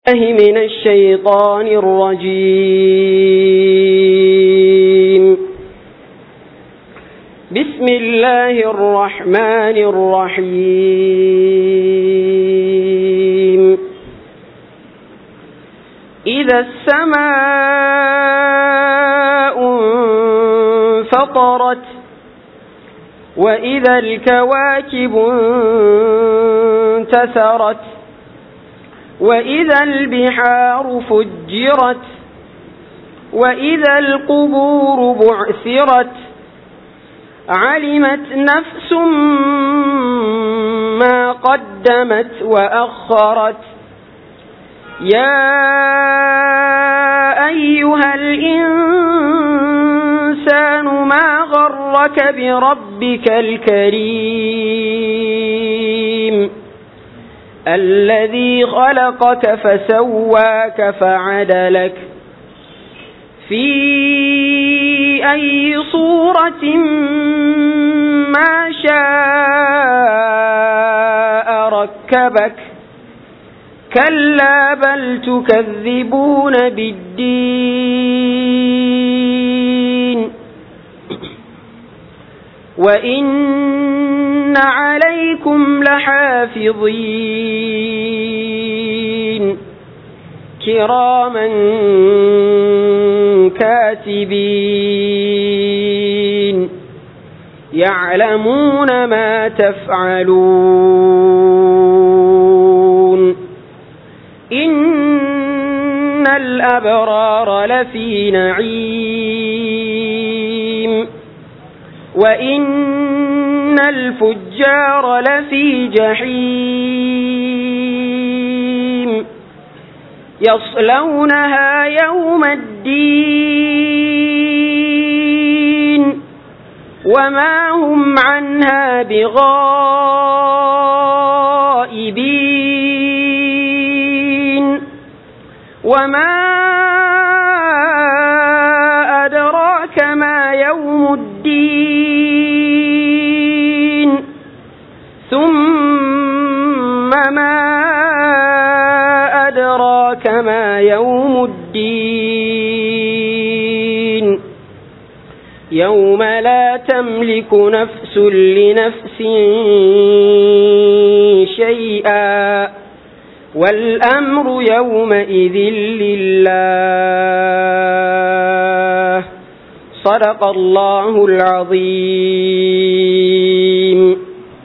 من الشيطان الرجيم. بسم الله الرحمن الرحيم. إذا السماء انفطرت وإذا الكواكب انتثرت وإذا البحار فجرت وإذا القبور بعثرت علمت نفس ما قدمت وأخرت. يا أيها الإنسان ما غرك بربك الكريم الذي خلقك فسواك فعدلك في أي صورة ما شاء ركبك. كلا بل تكذبون بالدين وإن عليكم لحافظين كراما كاتبين يعلمون ما تفعلون. إن الأبرار لفي نعيم وإن الفجار لفي جحيم يصلونها يوم الدين وما هم عنها بغائبين. وما أدراك ما يوم الدين ثم ما أدراك ما يوم الدين يوم لا تملك نفس لنفس شيئا والأمر يومئذ لله. صدق الله العظيم.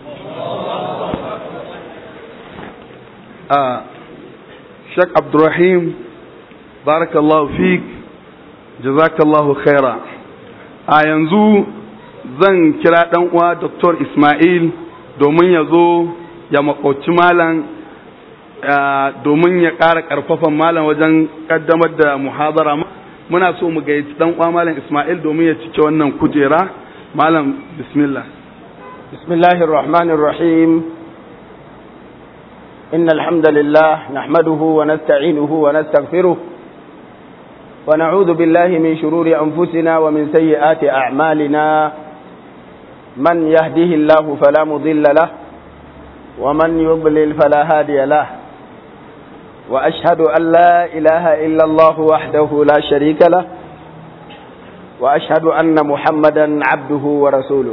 شيخ عبد الرحيم بارك الله فيك جزاك الله خيرا. yanzu zan kira dan uwa Dr. Ismail domin ya zo ya makoci malam domin ya ƙara ƙarfafan malam wajen ƙaddamar da muhadara. Muna so mu gayyaci dan uwa malam Ismail domin ya cike wannan kujera. Malam bismillah. Bismillahir Rahmanir Rahim. Innal hamdalillah nahmaduhu wa nasta'inuhu wa nastaghfiruh wa na'udhu billahi min shururi anfusina wa min sayyiati a'malina. Man yahdihillahu fala mudilla lahu wa man yudlil fala hadiya lahu. وأشهد أن لا إله إلا الله وحده لا شريك له وأشهد أن محمدا عبده ورسوله.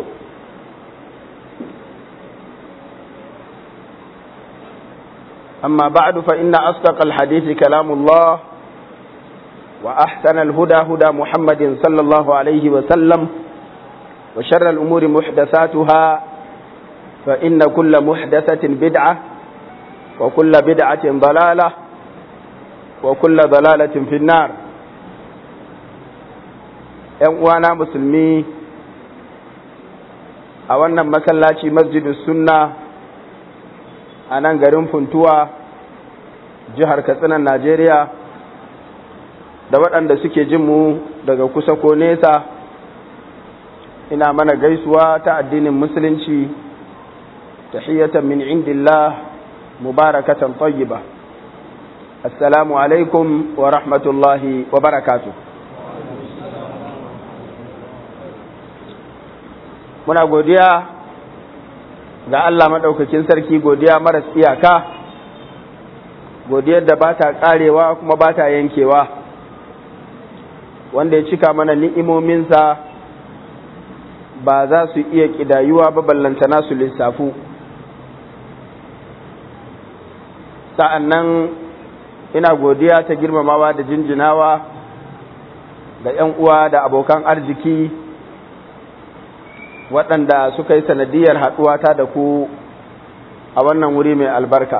أما بعد فإن أصدق الحديث كلام الله وأحسن الهدى هدى محمد صلى الله عليه وسلم وشر الأمور محدثاتها فإن كل محدثة بدعة وكل بدعة ضلالة وكل ضلالة في النار. ‘Yan uwana musulmi a wannan masallaci masjidus sunna a nan garin Funtuwa jihar Katsina Najeriya da waɗanda suke jin mu daga kusa ko nesa, ina mana gaisuwa ta addinin musulunci tahiyatan min indillah mubarakatan tayyiba. Assalamu alaikum wa rahmatullahi wa barakatuh. Muna godiya ga Allah maɗaukakin sarki, godiya maras iyaka godiyar da ba ta ƙarewa kuma ba ta yankewa, wanda ya cika mana ni'imominsa ba za su iya ƙidayuwa ba ballantana su lissafu. Sa'an nan ina godiya ta girmamawa da jinjinawa ga ‘yan uwa da abokan arziki waɗanda suka yi sanadiyar haɗuwata da ku a wannan wuri mai albarka.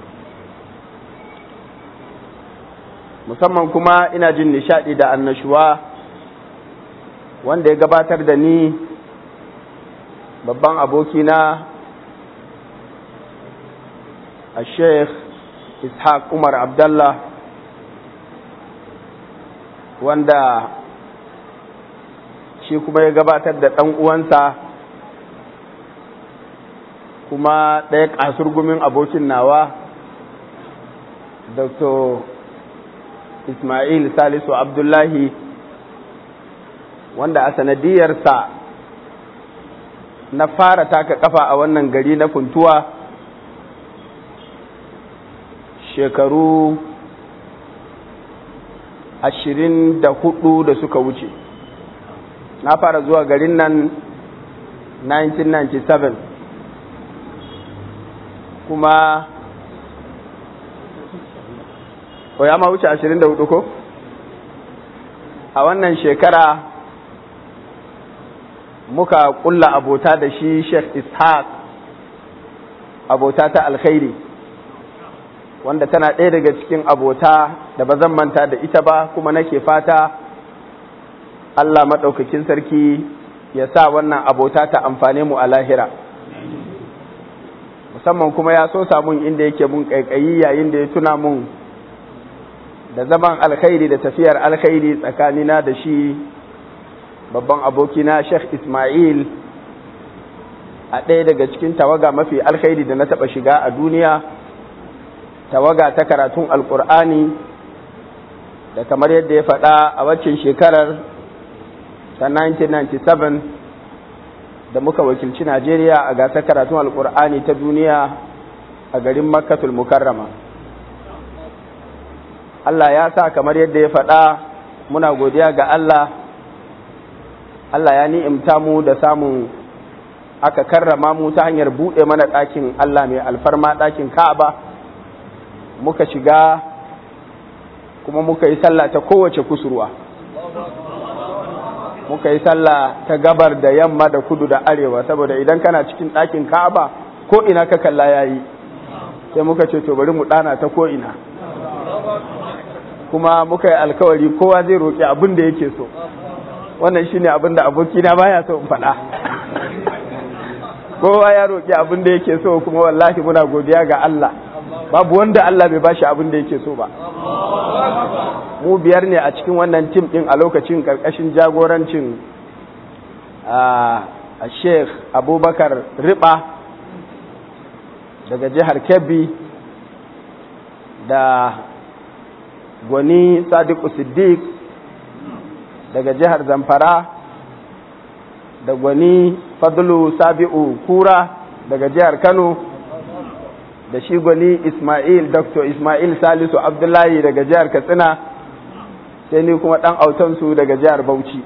Musamman kuma ina jin nishaɗi da annashuwa wanda ya gabatar da ni babban abokina a Sheikh Ishaq Umar Abdallah, wanda shi kuma ya gabatar da ɗan uwansa kuma ɗaya kasurgumin abokin nawa Dr. Ismail Salisu Abdullahi, wanda a sanadiyarsa na fara taka kafa a wannan gari na Funtuwa shekaru 24 da suka wuce. Na fara zuwa garin nan 1997 kuma ya ma wuce 24 ko? A wannan shekara muka kulla abota da shi Sheikh Ishaq, abota ta alkhairi, wanda tana ɗaya daga cikin abota da ba zan manta da ita ba, kuma nake fata Allah maɗaukakin sarki ya sa wannan abota ta amfane mu a lahira. Musamman kuma ya so samun inda yake mun ƙaiƙayi yayin da ya tuna mun da zaman alkhairi da tafiyar alkhairi tsakanina da shi babban abokina Sheikh Ismail a ɗaya daga cikin tawaga mafi alkhairi da na taɓa shiga a duniya, tawaga ta karatun alƙur'ani, da kamar yadda ya faɗa a waccan shekarar ta 1997 da muka wakilci Najeriya a gasar karatun alƙur'ani ta duniya a garin Makkatul Mukarrama. Allah ya sa kamar yadda ya faɗa, muna godiya ga Allah. Allah ya ni'imta mu da samun aka karrama mu ta hanyar buɗe mana ɗakin Allah mai alfarma, ɗakin Ka'aba, muka shiga kuma muka yi sallah ta kowace kusurwa, muka yi sallah ta gabar da yamma da kudu da arewa, saboda idan kana cikin ɗakin Ka'aba ko ina ka kalla yayi, sai muka ce to bari mu ɗana ta ko ina, kuma muka yi alkawari kowa zai roƙi abin da yake so. Wannan shine abin da abokina baya so in faɗa. Kowa ya roƙi abin da yake so, kuma wallahi muna godiya ga Allah, babu wanda Allah bai bashi abin da yake so ba. Mu biyar ne a cikin wannan tim ɗin a lokacin ƙarƙashin jagorancin a Sheikh Abubakar Riba daga jihar Kebbi, da Gwani Sadiku Siddiq daga jihar Zamfara, da Gwani Fadlu Sabi'u Kura daga jihar Kano, da shi Gwani Ismail, Dr. Ismail Salisu Abdullahi daga jihar Katsina, sai ni kuma ɗan autansu daga jihar Bauchi.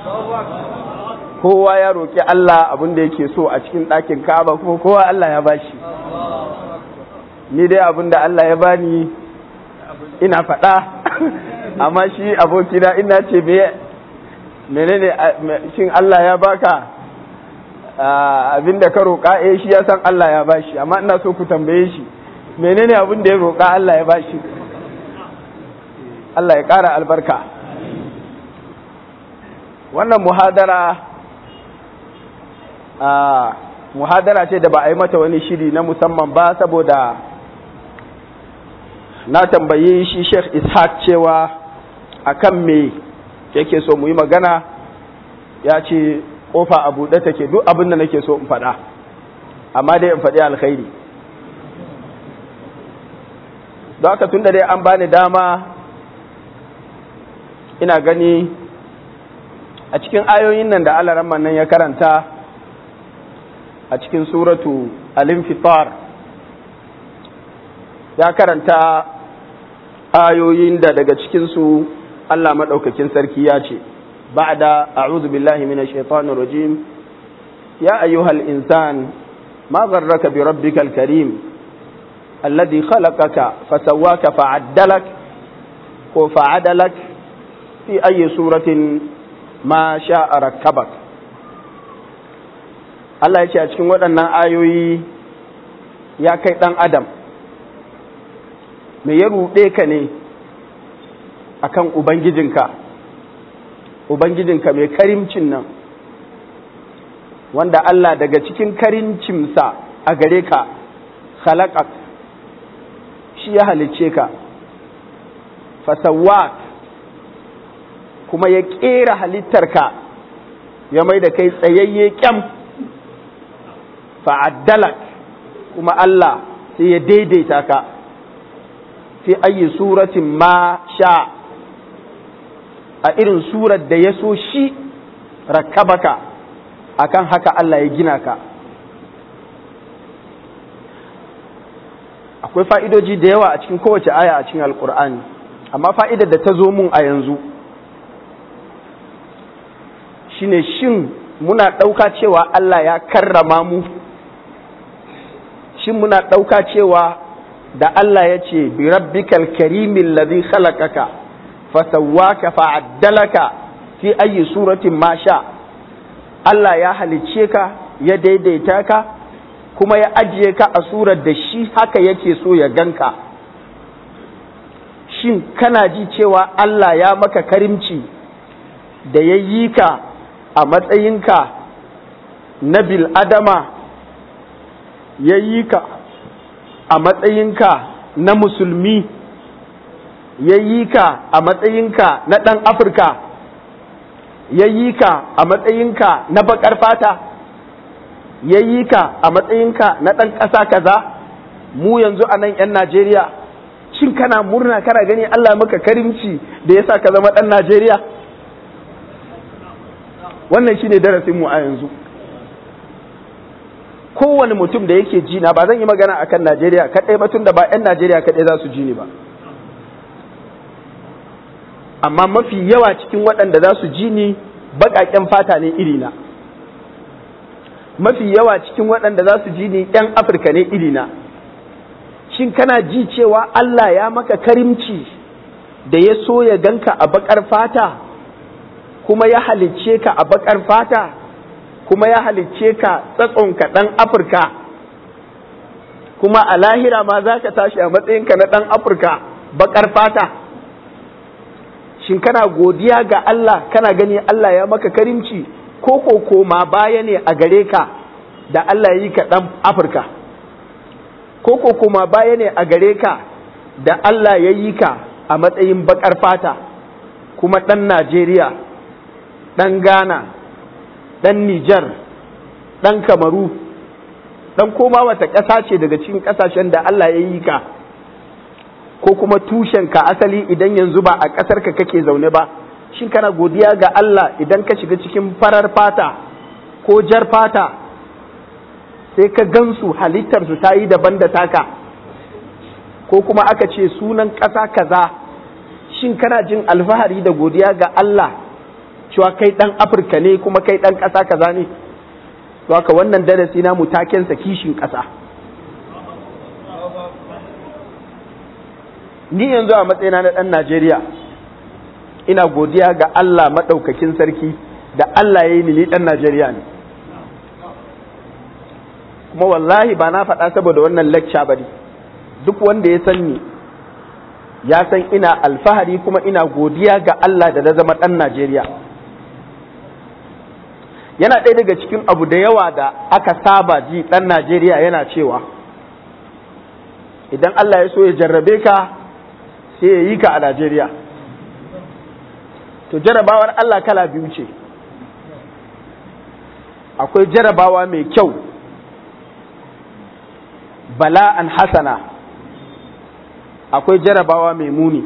Kowa ya roƙi Allah abin da yake so a cikin ɗakin Ka'aba, kuma kowa Allah ya bashi. Ni dai abin da Allah ya bani ina faɗa, amma shi abokina ina ce menene shin Allah ya baka abin da ka roƙa? Shi ya san Allah ya bashi, amma ina so ku tambaye shi menene abin da ya roƙa Allah ya bashi. Allah ya ƙara albarka. Wannan muhadara ce da ba a yi mata wani shiri na musamman ba, saboda na tambayi shi Sheikh Ishaq cewa akan me yake so mu yi magana, ya ce kofa a buɗe take, duk abin da nake so in faɗa, amma dai in faɗi alkhairi. Don haka tun da dai an bani dama, ina gani a cikin ayoyin nan da alaramman nan ya karanta a cikin suratu al-Infitar, ya karanta ayoyin da daga cikinsu Allah maɗaukakin sarki ya ce ba'da a'udhu billahi minash shaitanir rajim ya ayyuhal insan ma gharraka bi rabbikal karim alladhi khalaqaka fasawwaka fa'addalak ko fa'adalak fi ayyi suratin ma sha'a rakkabak. Allah ya ce a cikin waɗannan ayoyi ya kai ɗan adam me ya ruɗe ka ne akan ubangijinka mai karimcin nan wanda Allah daga cikin karimcinsa a gare ka khalaqak shi ya halicce ka fasawwak kuma ya ƙera halittarka ya mai da kai tsayayye kyam fa'addalak kuma Allah sai ya daidaita ka fi ayi suratin ma sha a irin surar da ya so shi rakkabaka akan haka Allah ya gina ka. Akwai fa'idoji da yawa a cikin kowace aya a cikin Alƙur'ani, amma fa'idar da ta zo mun a yanzu shine shin muna ɗauka cewa Allah ya karrama mu, shin muna ɗauka cewa da Allah ya ce bi rabbikal karimin ladhi khalaqaka fasawwaka fa'addalaka fi ayyi suratin ma sha, Allah ya halicce ka ya daidaita ka kuma ya ajiye ka a surar da shi haka yake so ya ganka. Shin kana ji cewa Allah ya maka karimci da ya yi ka a matsayinka na bil'adama, ya yi ka a matsayinka na musulmi, ya yi ka a matsayinka na ɗan Afirka, ya yi ka a matsayinka na baƙar fata, ya yi ka a matsayinka na ɗan ƙasa kaza. Mu yanzu a nan 'yan Najeriya, shin kana murna kana gani Allah maka karimci da ya sa ka zama ɗan Najeriya? Wannan shi ne darasinmu a yanzu. Kowane mutum da yake ji na, ba zan yi magana akan Najeriya kaɗai ba, tun da ba 'yan Najeriya kaɗai za su ji ni ba, amma mafi yawa cikin waɗanda za su ji ni baƙaƙen fata ne irina, mafi yawa cikin waɗanda za su ji ni 'yan Afirka ne irina. Shin kana ji cewa Allah ya maka karimci da ya so ya ganka a baƙar fata, kuma ya halicce ka a baƙar fata, kuma ya halicce ka tsatsonka ɗan Afirka, kuma a lahira ma za ka tashi a matsayinka na ɗan Afirka baƙar fata? Shin kana godiya ga Allah, kana gani Allah ya maka karimci, ko koma baya ne a gare ka da Allah ya yi ka ɗan Afirka, ko koma baya ne a gare ka da Allah ya yi ka a matsayin baƙar fata, kuma ɗan Najeriya, ɗan Ghana, ɗan Nijar, ɗan Kamaru, ɗan koma wata ƙasa ce daga cikin ƙasashen da Allah ya yi ka, ko kuma tushenka asali idan yanzu ba a ƙasarka kake zaune ba. Shin kana godiya ga Allah idan ka shiga cikin farar fata ko jar fata sai ka gansu halittarsu ta yi daban da taka, ko kuma aka ce sunan ƙasa kaza, shin kana jin alfahari da godiya ga Allah cewa kai ɗan Afirka ne kuma kai ɗan ƙasa kaza ne? To haka wannan darasi na mutakensa kishin ƙasa. Ni yanzu a matsayina na ɗan Najeriya ina godiya ga Allah maɗaukakin sarki da Allah ya yi ni ɗan Najeriya ne, kuma wallahi ba na faɗa saboda wannan lecture ba ne. Duk wanda ya san ni ya san ina alfahari kuma ina godiya ga Allah da na zama ɗan Najeriya. Yana ɗaya daga cikin abu da yawa da aka saba ji ɗan Najeriya yana cewa idan Allah ya so ya jarrabe ka sai ya yi ka a Najeriya. To jarabawar Allah kala biyu ce, akwai jarabawa mai kyau, bala'an hasana, akwai jarabawa mai muni.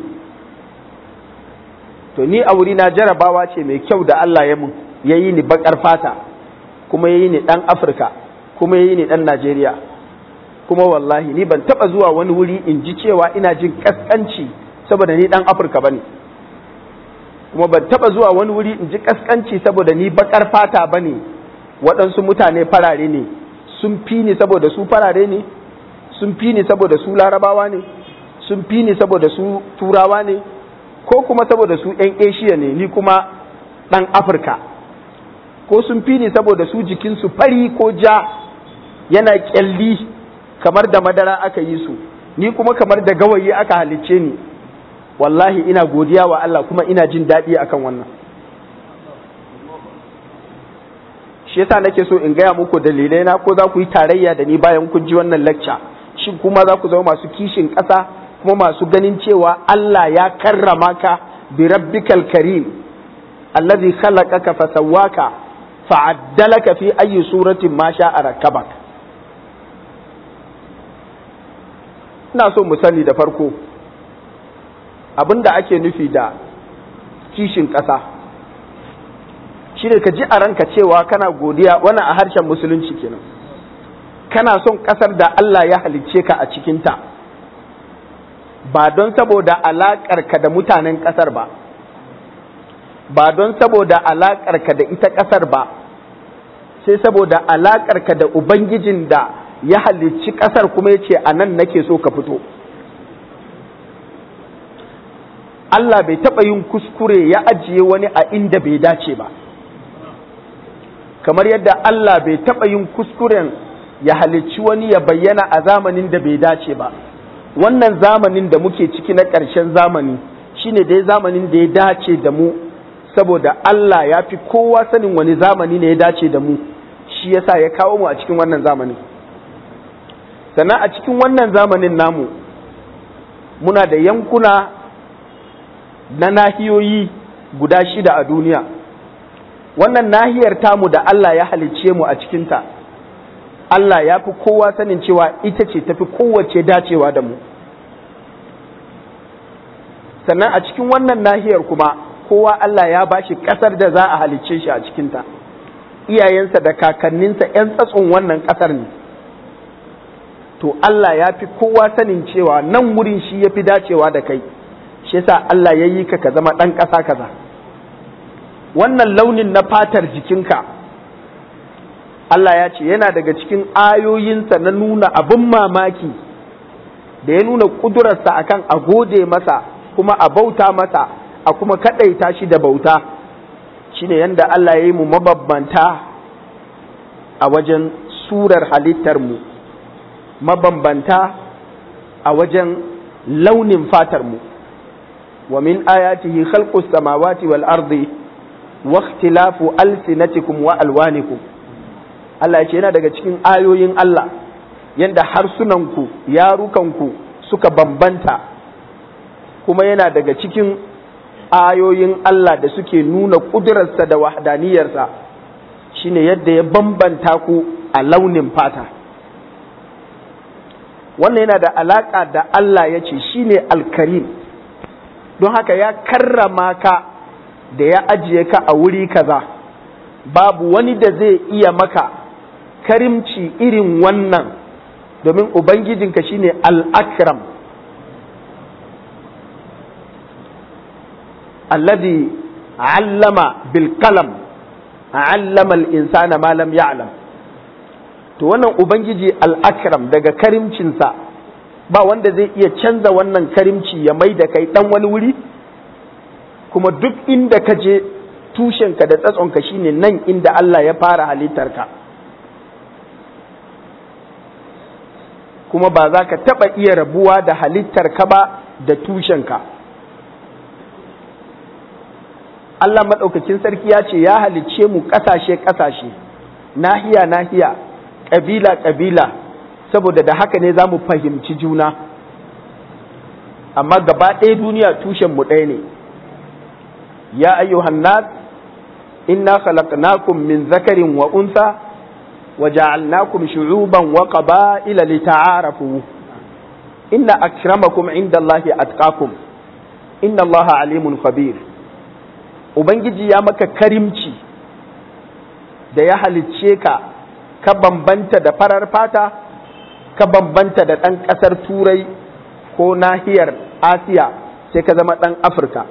To ni a wurina jarabawa ce mai kyau da Allah ya mun, ya yi ni baƙar fata, kuma ya yi ni ɗan Afirka, kuma ya yi ni ɗan Najeriya. Kuma wallahi ni ban taɓa zuwa wani wuri in ji cewa ina jin ƙasƙanci saboda ni ɗan Afirka ba ne, kuma ban taɓa zuwa wani wuri in ji ƙasƙanci saboda ni baƙar fata ba ne, waɗansu mutane farare ne, sun fi ni saboda su farare ne, sun fi ni saboda su larabawa ne, sun fi ni saboda su turawa ne, ko kuma saboda su ‘yan Asia ne, ni kuma ɗan Afirka, ko sun fi ni saboda su jikinsu fari ko ja yana ƙyalli kamar da madara aka yi su, ni kuma kamar da gawayi aka halicce ni. Wallahi ina godiya wa Allah kuma ina jin daɗi akan wannan. Shi yasa nake so in gaya muku dalilai na, ko za ku yi tarayya da ni bayan kun ji wannan lecture, shin kuma za ku zama masu kishin ƙasa kuma masu ganin cewa Allah ya karrama ka bi rabbikal karim allazi khalaqaka fa sawwaka fa'addalaka fi ayyi suratin ma sha'a rakkabak. Ina so mu sani da farko abinda ake nufi da kishin ƙasa shi ne ka ji a ranka cewa kana godiya, wannan a harshen musulunci kenan, kana son ƙasar da Allah ya halicce ka a cikinta, ba don saboda alaƙarka da mutanen ƙasar ba, ba don saboda alaƙarka da ita ƙasar ba, sai saboda alaƙarka da Ubangijin da ya halicci ƙasar kuma ya ce a nan nake so ka fito. Allah bai taɓa yin kuskure ya ajiye wani a inda bai dace ba, kamar yadda Allah bai taɓa yin kuskuren ya halicci wani ya bayyana a zamanin da bai dace ba. Wannan zamanin da muke ciki na ƙarshen zamani shine dai zamanin da ya dace da mu, saboda Allah ya fi kowa sanin wani zamani ne ya dace da mu, shi yasa ya kawo mu a cikin wannan zamanin. Sannan a cikin wannan zamanin namu muna da yankuna na nahiyoyi guda 6 a duniya. Wannan nahiyar tamu da Allah ya halicce mu a cikinta, Allah ya fi kowa sanin cewa ita ce tafi kowace dacewa da mu. Sannan a cikin wannan nahiyar kuma kowa Allah ya bashi ƙasar da za a halicce shi a cikinta, iyayensa da kakanninsa 'yan tsatson wannan ƙasar ne. To Allah ya fi kowa sanin cewa nan wurin shi ya fi dacewa da kai, shi yasa Allah ya yi ka zama ɗan ƙasa kaza. Wannan launin na fatar jikinka, Allah ya ce yana daga cikin ayoyinsa na nuna abin mamaki da ya nuna ƙudurarsa akan a gode masa kuma a bauta masa a kuma kaɗaita shi da bauta, shine yanda Allah ya yi mu mabambanta a wajen surar halittarmu, mabambanta a wajen launin fatarmu. Wa min ayatihi khalqus samawati wal ardi wa ikhtilafu alsinatikum wa alwanikum. Allah ya ce yana daga cikin ayoyin Allah yanda harsunanku, yarukanku suka bambanta, kuma yana daga cikin ayoyin Allah da suke nuna ƙudurarsa da wahdaniyarsa shine yadda ya bambanta ku a launin fata. Wannan yana da alaƙa da Allah ya ce shine alkarim, don haka ya karrama ka da ya ajiye ka a wuri kaza. Babu wani da zai iya maka karimci irin wannan, domin Ubangijinka shine al-akram alladhi allama bil qalam allama al-insana ma lam ya'lam. To wannan Ubangiji al-akram daga karimcinsa ba wanda zai iya canza wannan karimci ya mai da kai dan wani wuri, kuma duk inda ka je tushenka da tsatsonka shine nan inda Allah ya fara halittarka, kuma ba za ka taɓa iya rabuwa da halittarka ba da tushenka. Allah maɗaukakin sarki ya ce ya halicce mu ƙasashe-ƙasashe, nahiya-nahiya, ƙabila-ƙabila, saboda da haka ne za mu fahimci juna, amma gaba ɗaya duniya tushenmu ɗaya ne. Ya ayyuhan nas inna khalaqnakum min zakarin wa unsa wa ja'alnakum shu'uban wa qaba'ila lita'arafu inna akramakum indallahi atqakum inna Allaha alimun khabir. Ubangiji ya maka karimci da ya halicce ka bambanta da farar fata, ka bambanta da ɗan ƙasar Turai ko nahiyar Asiya sai ka zama ɗan Afirka.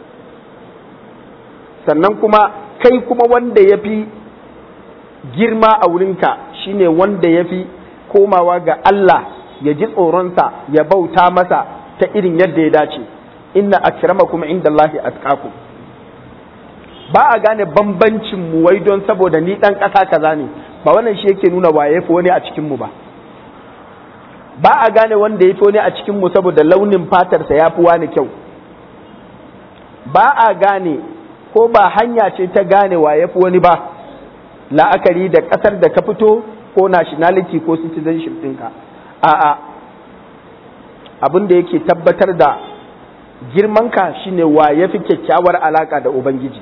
Sannan kuma kai kuma wanda ya fi girma a wurinka shine wanda ya fi komawa ga Allah ya ji tsoronsa ya bauta masa ta irin yadda ya dace. Inna akramakum indallahi atqakum. Ba a gane bambancin mu wai don saboda ni dan ƙasa kaza ne, ba wannan shi yake nuna wa yafi wani a cikin mu ba. Ba a gane wanda yafi wani a cikin mu saboda launin fatarsa yafi wani kyau. Ba a gane ko ba hanya ce ta gane wa yafi wani ba, la'akari da ƙasar da ka fito ko nationality ko citizenship ɗinka. A'a, abin da yake tabbatar da girmanka shine wa yafi kyakkyawar alaka da Ubangiji.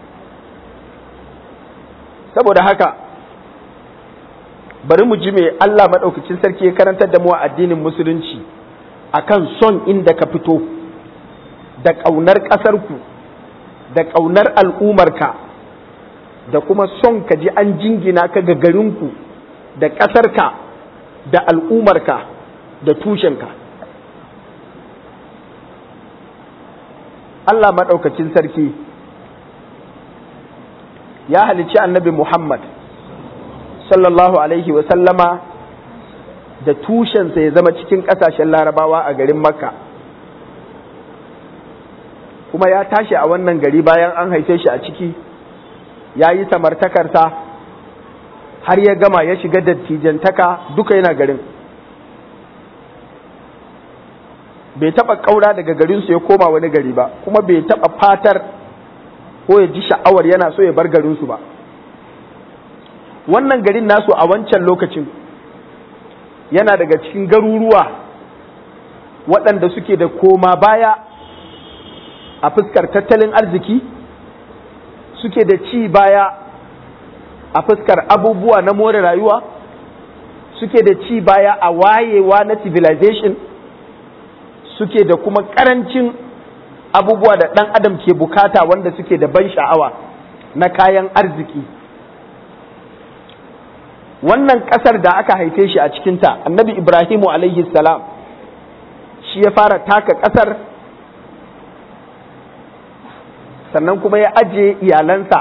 Saboda haka bari mu ji me Allah maɗaukacin sarki ya karantar da mu a addinin musulunci akan son inda ka fito da ƙaunar ƙasarku da ƙaunar al'umarka da kuma son ka ji an jingina ka ga garinku da ƙasarka da al'umarka da tushenka. Allah maɗaukacin sarki ya halicci annabi Muhammad sallallahu alaihi wa sallama da tushensa ya zama cikin ƙasashen larabawa a garin Makka, kuma ya tashi a wannan gari bayan an haife shi a ciki, ya yi samartakarsa har ya gama ya shiga dattijantaka duka yana garin. Bai taɓa ƙaura daga garinsu ya koma wani gari ba, kuma bai taɓa fatar ko ya ji sha'awar yana so ya bar garinsu ba. Wannan garin nasu a wancan lokacin yana daga cikin garuruwa waɗanda suke da koma baya a fuskar tattalin arziki, suke da ci baya a fuskar abubuwa na more rayuwa, suke da ci baya a wayewa na civilization, suke da kuma ƙarancin abubuwa da ɗan adam ke bukata wanda suke da ban sha'awa na kayan arziki. Wannan ƙasar da aka haife shi a cikinta, annabi Ibrahimu alaihi salam shi ya fara taka ƙasar, sannan kuma ya ajiye iyalansa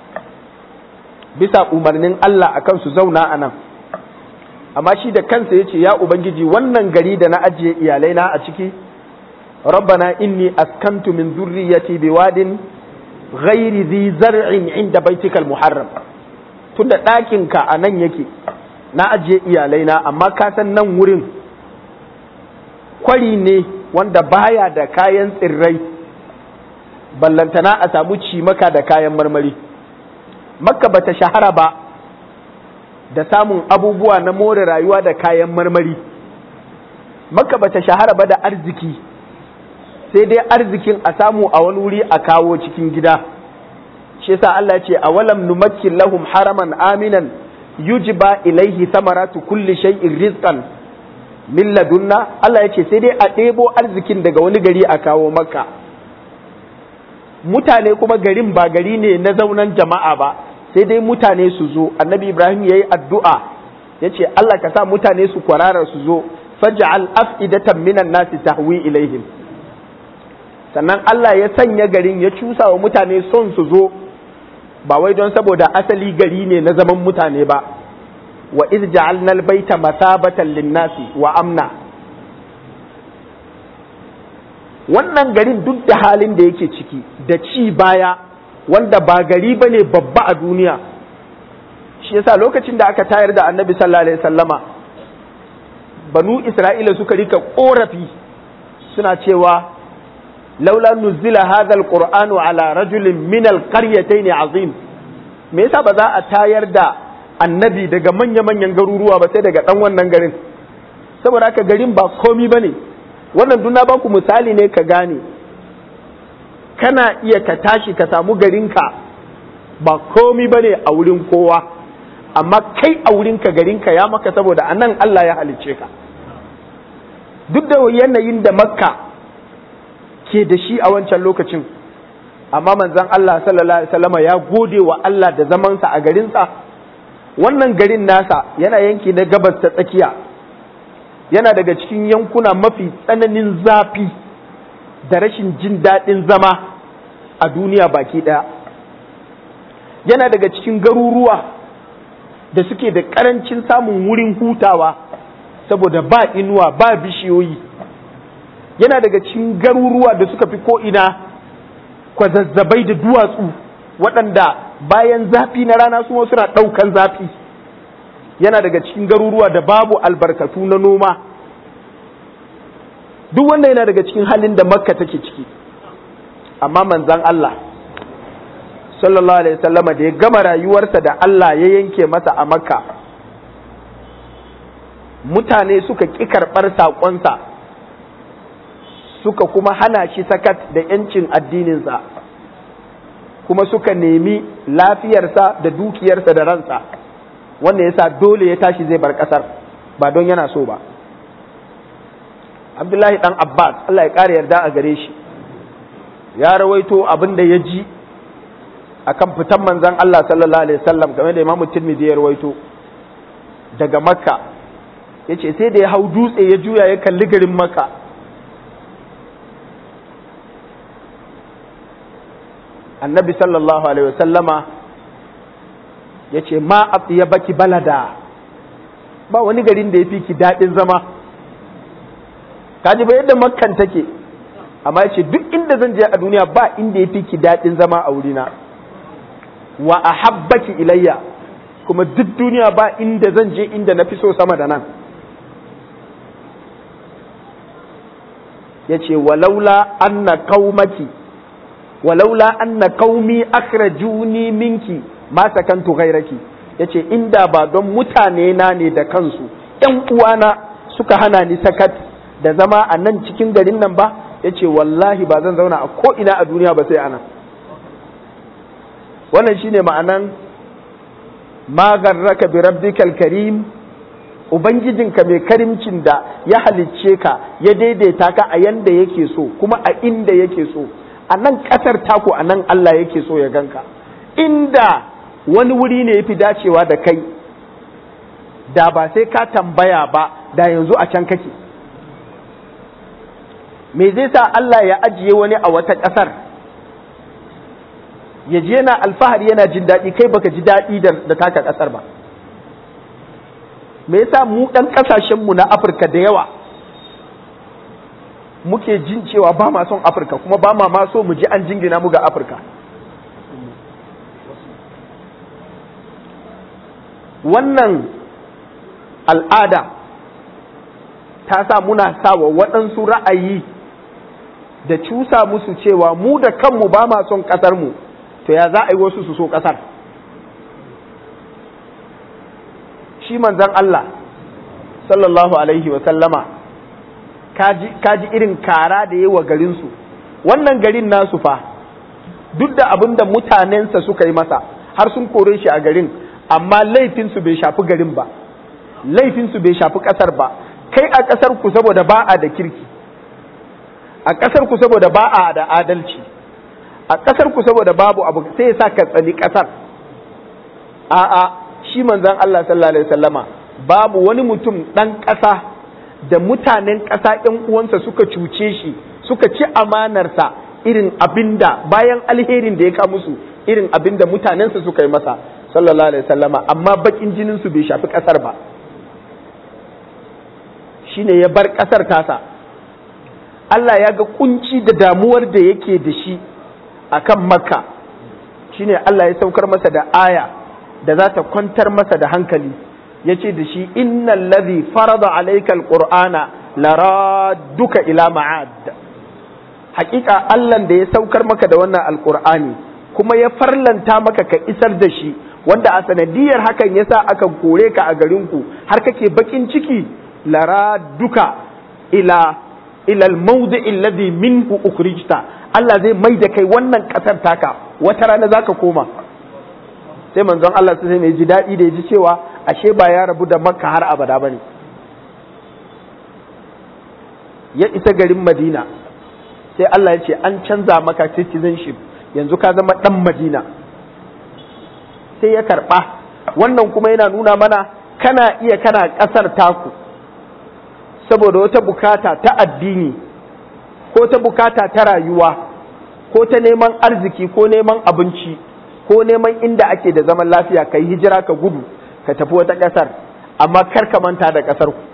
bisa umarnin Allah akan su zauna a nan. Amma shi da kansa ya ce, ya Ubangiji, wannan gari da na ajiye iyalaina a ciki, ربنا إني أسكنت من ذريتي بواد غير ذي زرع عند بيتك المحرم. tunda ɗakinka a nan yake na ajiye iyalaina, amma ka san nan wurin kwari ne wanda baya da kayan tsirrai, ballantana a samu cimaka da kayan marmari. Makka bata shahara ba da samun abubuwa na more rayuwa da kayan marmari. Makka bata shahara ba da arziki, sai dai arzikin a samu a wani wuri a kawo cikin gida. Shi yasa Allah ya ce awalam numakkin lahum haraman aminan yujba ilaihi samaratu kulli shay'in rizqan min ladunna. Allah ya ce sai dai a ɗebo arzikin daga wani gari a kawo Makka. Mutane kuma garin ba gari ne na zaunan jama'a ba, sai dai mutane su zo. Annabi Ibrahim yayi addu'a yace Allah ka sa mutane su kwarara su zo, faj'al af'idatan minan nasi tahwi ilaihim. Sannan Allah ya sanya garin ya cusa wa mutane son su zo, ba wai don saboda asali gari ne na zaman mutane ba. Wa iz ja'alna al-baita masabatan lin-nasi wa amna. Wannan garin duk da halin da yake ciki da ci baya wanda ba gari bane babba a duniya, shi yasa lokacin da aka tayar da Annabi sallallahu alaihi wasallama, banu Isra'ila suka rika korafi suna cewa laula nuzila hadha alqur'anu ala rajulin min alqaryatayn azim. Me yasa ba za a tayar da annabi daga manya-manyan garuruwa ba sai daga dan wannan garin? Saboda haka garin ba komi bane. Wannan duna ba ku misali ne ka gane, kana iya ka tashi ka samu garinka ba komi bane a wurin kowa, amma kai a wurinka garinka ya maka saboda anan Allah ya halicce ka. Duk da yanayin da Makka ke da shi a wancan lokacin, amma manzon Allah sallallahu alaihi wasallam ya gode wa Allah da zamansa a garinsa. Wannan garin nasa yana yanki na gabas ta tsakiya, yana daga cikin yankuna mafi tsananin zafi da rashin jin daɗin zama a duniya baki ɗaya. Yana daga cikin garuruwa da suke da ƙarancin samun wurin hutawa saboda ba inuwa ba bishiyoyi. Yana daga cikin garuruwa da suka fi ko'ina kwazazzabai da duwatsu waɗanda bayan zafi na rana su suna ɗaukan zafi. Yana daga cikin garuruwa da babu albarkatu na noma. Duk wanda yana daga cikin halin da Makka take ciki. Amma manzon Allah sallallahu alaihi wasallama da ya gama rayuwarsa da Allah ya yanke masa a Makka, mutane suka ƙi karɓar saƙonsa, suka kuma hana shi sakat da ‘yancin addininsa, kuma suka nemi lafiyarsa da dukiyarsa da ransa, wanda yasa dole ya tashi zai bar ƙasar ba don yana so ba. Abdullahi ɗan Abbas, Allah ya ƙara yarda a gare shi, ya rawaito abin da ya ji akan fitan manzon Allah sallallahu alaihi wasallam game da Imam Tirmidhi ya rawaito daga Makka. Yace sai da ya hau dutse ya juya ya kalli garin Makka, Annabi sallallahu alaihi wasallama yace ma atyabaki balada, ba wani garin da yafi ki dadin zama. Kaji ba yadda Makkan take, amma yace duk inda zan je a duniya ba inda yafi ki dadin zama a wurina. Wa ahabbaki ilayya, kuma duk duniya ba inda zan je inda na fi so sama da nan. Yace walaula anna qaumi akhrajuni minki ma sakantu ghairaki. Yace inda ba don mutane na ne da kansu ƴan uwana suka hana ni sakat da zama a nan cikin garin nan ba, yace wallahi ba zan zauna a ko ina a duniya ba sai anan. Wannan shine ma'anan ma garraka bi rabbikal karim, ubangijinka mai karimcin da ya halicce ka ya daidaita ka a yanda yake so kuma a inda yake so. A nan ƙasar taku a nan Allah yake so ya ganka. Inda wani wuri ne yafi dacewa da kai, da ba sai ka tambaya ba, da yanzu a can kake. Me zai sa Allah ya ajiye wani a wata ƙasar ya je yana alfahari yana jin daɗi, kai baka ji daɗi da taka ƙasar ba? Me yasa mu ɗan ƙasashenmu na Afirka da yawa muke jin cewa ba ma son Afirka, kuma ba ma so mu ji an jingina mu ga Afirka? Wannan al'ada ta sa muna sawa waɗansu ra'ayi da cusa musu cewa mu da kanmu ba ma son ƙasarmu, to ya za a yi wasu su so ƙasar? Shi manzon Allah sallallahu alaihi wa sallama kaji irin kara da yi wa garinsu. Wannan garin nasu fa, duk da abin da mutanensa suka yi masa har sun kore shi a garin, amma laifinsu bai shafi garin ba, laifinsu bai shafi ƙasar ba. Kai a ƙasar ku saboda ba a da kirki, a ƙasar ku saboda ba a da adalci, a ƙasar ku saboda babu abu sai ya sa ka tsani ƙasar. A'a, shi manzon Allah sallallahu alaihi wasallama babu wani mutum ɗan ƙasa da mutanen ƙasa ƴan uwansa suka cuce shi, suka ci amanarsa irin abinda bayan alherin da ya ka musu, irin abinda mutanensa suka yi masa sallallahu alaihi wasallama, amma bakin jinin su bai shafi ƙasar ba. Shine ya bar ƙasar tasa. Allah ya ga kunci da damuwar da yake da shi akan Makka, shine Allah ya saukar masa da aya da za ta kwantar masa da hankali, ya ce da shi innal ladhi farada alayka alqur'ana laradduka ila ma'ad. Hakika Allah da ya saukar maka da wannan alqur'ani kuma ya farlanta maka ka isar da shi, wanda a sanadiyar hakan yasa aka kore ka a garinku har kake bakin ciki, laradduka ila al-mawdi' alladhi minhu ukhrijta. Allah zai mai da kai wannan kasar taka, wata rana zaka koma. Sai manzon Allah sai mai ji daɗi da ya ji cewa ashe ba ya rabu da Makka har abada bane. Ya isa garin Madina, sai Allah ya ce an canza maka citizenship, yanzu ka zama ɗan Madina. Sai ya karɓa. Wannan kuma yana nuna mana kana iya kana ƙasar taku saboda wata bukata ta addini ko ta bukata ta rayuwa ko ta neman arziki ko neman abinci ko neman inda ake da zaman lafiya ka yi hijira ka gudu ka tafi wata ƙasar, amma kar ka manta da ƙasar ku.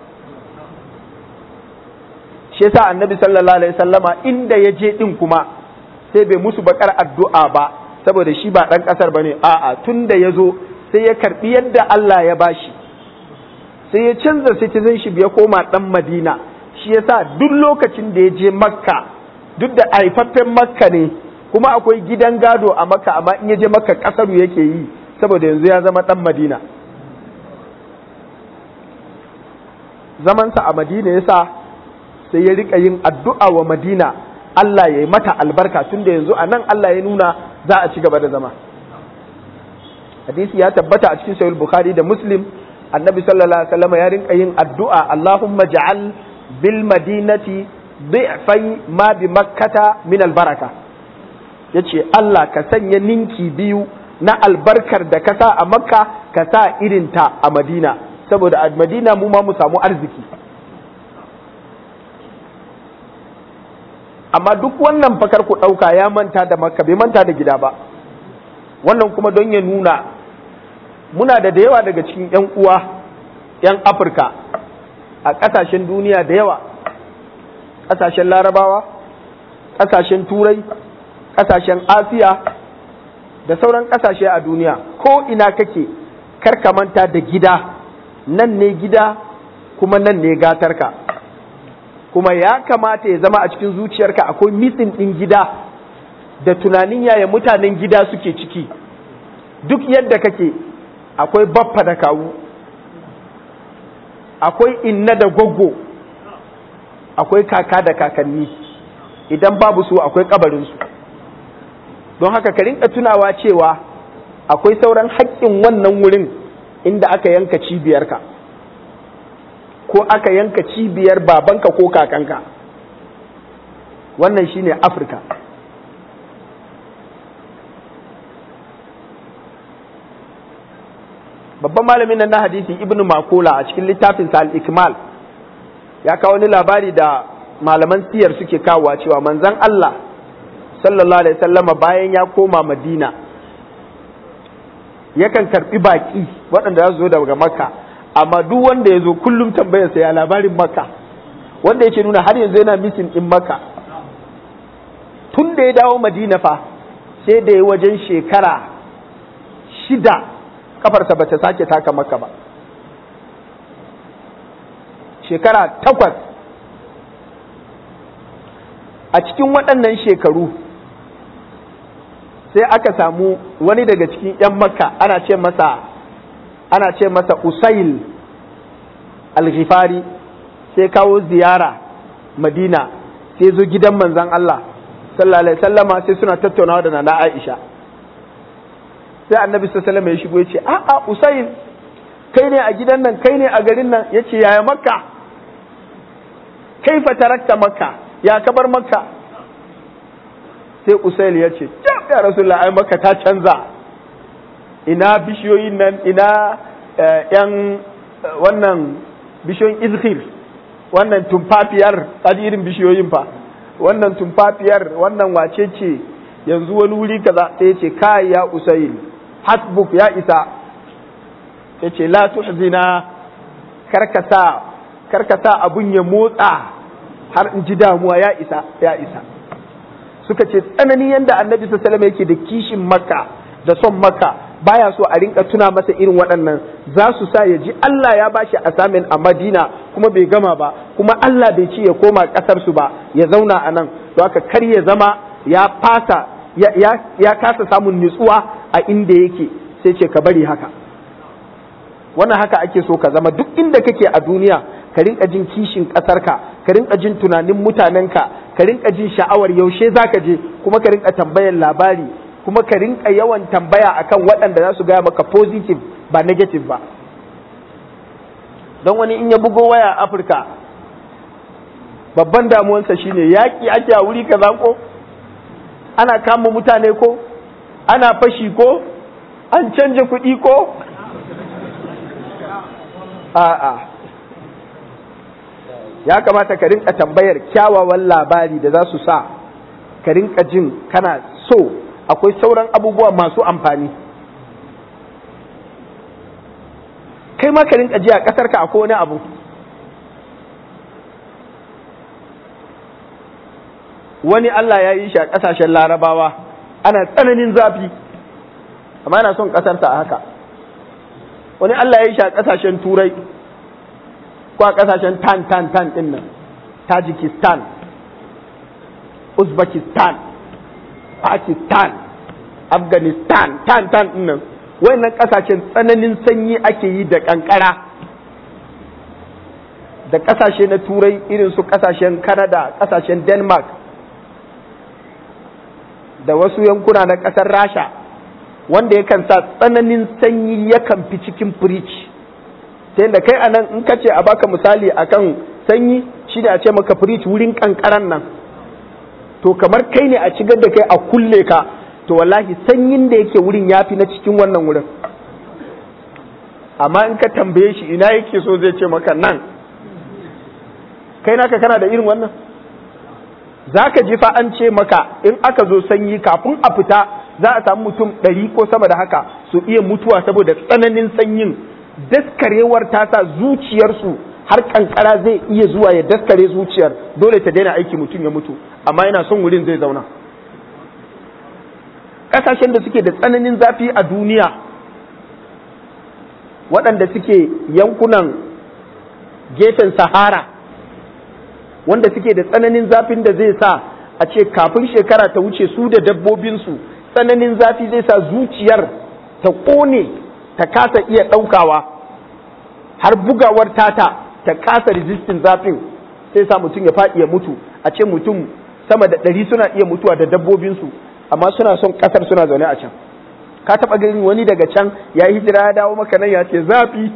Shi yasa annabi sallallahu alaihi wasallama inda ya je din kuma sai bai musu bakar addu'a ba saboda shi ba ɗan ƙasar bane, a'a tunda ya zo sai ya karbi yadda Allah ya bashi, sai ya canza citizenship ya koma ɗan Madina. Shi yasa duk lokacin da ya je Makka, duk da haifaffen Makka ne kuma akwai gidan gado a Makka, amma in ya je Makka ƙasaru yake yi saboda yanzu ya zama ɗan Madina. Zamansa a Madina yasa sai ya rika yin addu'a wa Madina Allah ya yi mata albarka, tunda yanzu a nan Allah ya nuna za a ci gaba da zama. Hadisi ya tabbata a cikin Sahih Bukhari da Muslim, annabi sallallahu alaihi wasallam ya rinka yin addu'a, Allahumma ja'al bil madinati dhi'fai ma bi makkata min albaraka. Yace Allah ka sanya ninki biyu na albarkar da ka sa a Makka ka sa irinta a Madina, saboda a Madina mu ma mu samu arziki. Amma duk wannan fakar ku ɗauka ya manta da Makka, bai manta da gida ba. Wannan kuma don ya nuna muna da yawa daga cikin 'yan uwa 'yan Afirka a ƙasashen duniya da yawa, ƙasashen Larabawa, ƙasashen Turai, ƙasashen Asiya da sauran ƙasashe a duniya. Ko ina kake kar ka manta da gida, nan ne gida kuma nan ne gatarka. Kuma ya kamata ya zama a cikin zuciyarka akwai misin ɗin gida da tunanin yaya mutanen gida suke ciki. Duk yadda kake akwai baffa da kawu, akwai inna da goggo, akwai kaka da kakanni, idan babu su akwai kabarinsu. Don haka ka rinka tunawa cewa akwai sauran haƙƙin wannan wurin inda aka yanka cibiyarka ko aka yanka cibiyar babanka ko kakanka. Wannan shine Afirka. Babban malamin nan na hadisi Ibn Makola a cikin littafinsa Al-Ikmal ya kawo wani labari da malaman siyar suke kawowa cewa manzon Allah sallallahu alaihi wasallama bayan ya koma Madina yakan karbi baki waɗanda za su zo daga Makka, amma duk wanda ya zo kullum tambayarsa ya labarin Makka, wanda yake nuna har yanzu yana misin ɗin Makka. Tun da ya dawo Madina fa sai da ya wajen shekara 6 kafarsa bata sake taka Makka ba, shekara 8. A cikin waɗannan shekaru sai aka samu wani daga cikin 'yan Makka ana ce masa Usail al-Ghifari, sai kawo ziyara Madina, sai zo gidan manzon Allah sallallahu alaihi wasallama, sai suna tattaunawa da Nana Aisha. Sai Annabi sallallahu alaihi wasallam ya shigo ya ce, a'a Usail, kai ne a gidan nan, kai ne a garin nan? Yace yaya Makka, kaifa tarakta Makka, ya kabar Makka? Sai Usail ya ce, ya Rasulullah, ai Makka ta canza, ina bishiyoyin nan, ina yan wannan bishiyoyin izhir, wannan tumfafiyar, kaji irin bishiyoyin fa, wannan tumfafiyar, wannan wace ce, yanzu wani wuri kaza. Sai ya ce, kai ya Usail, hasbuk, ya isa. Ya ce, la tuhzina, karkasa abun ya motsa har in ji damuwa, ya isa, ya isa. Suka ce tsanani yanda Annabi sallallahu alaihi wasallam yake da kishin Makka da son Makka, baya so a rinka tuna masa irin waɗannan, za su sa ya ji Allah ya bashi assignment a Madina kuma bai gama ba, kuma Allah bai ce ya koma ƙasar su ba, ya zauna a nan. Don haka kar ya zama ya fasa ya kasa samun nutsuwa a inda yake, sai ce ka bari haka. Wannan haka ake so ka zama, duk inda kake a duniya ka rinka jin kishin ƙasarka, ka rinka jin tunanin mutanenka, ka rinka jin sha'awar yaushe zaka je, kuma ka rinka tambayar labari, kuma ka rinka yawan tambaya akan waɗanda za su gaya maka positive ba negative ba. Don wani in ya bugo waya a Afirka, babban damuwarsa shine yaƙi ake a wuri kaza ko ana kama mutane ko ana fashi ko an canja kuɗi ko ya kamata ka rinka tambayar kyawawan labari da za su sa ka rinka jin kana so akwai sauran abubuwa masu amfani. Kai ma ka rinka ji a ƙasar ka akwai wani abu. Wani Allah ya yi shi a ƙasashen Larabawa ana tsananin zafi amma yana son ƙasarsa a haka. Wani Allah ya yi shi a ƙasashen Turai ko a ƙasashen tan ɗin nan, Tajikistan, Uzbekistan, Pakistan, Afghanistan, tan ɗin nan. Wayannan ƙasashen tsananin sanyi ake yi da ƙanƙara. Da ƙasashe na Turai irin su ƙasashen Canada, ƙasashen Denmark, da wasu yankuna na ƙasar Rasha, wanda yakan sa tsananin sanyi yakan fi cikin firij. Ta yadda kai anan in ka ce a baka misali akan sanyi shi ne a ce maka firij wurin ƙanƙaran nan, to kamar kai ne a cigar da kai a kulle ka, to wallahi sanyin da yake wurin ya fi na cikin wannan wurin. Amma in ka tambaye shi ina yake so zai ce maka nan. Kai naka kana da irin wannan? Za ka ji fa an ce maka in aka zo sanyi kafin a fita za a samu mutum 100 ko sama da haka su iya mutuwa saboda tsananin sanyin. Daskarewar ta sa zuciyarsu har kankara zai iya zuwa ya daskare zuciyar, dole ta daina aiki mutum ya mutu, amma yana son wurin zai zauna. Ƙasashen da suke da tsananin zafi a duniya, waɗanda suke yankunan gefen Sahara, wanda suke da tsananin zafin da zai sa a ce kafin shekara ta wuce su da dabbobinsu tsananin zafi zai sa zuciyar ta ƙone ta kasa iya ɗaukawa, har bugawar tata ta kasa resistin zafin, sai sa mutum ya faɗi ya mutu. A ce mutum sama da 100 suna iya mutuwa da dabbobinsu, amma suna son ƙasar suna zaune a can. Ka taɓa ganin wani daga can ya yi hijira ya dawo maka nan ya ce zafi?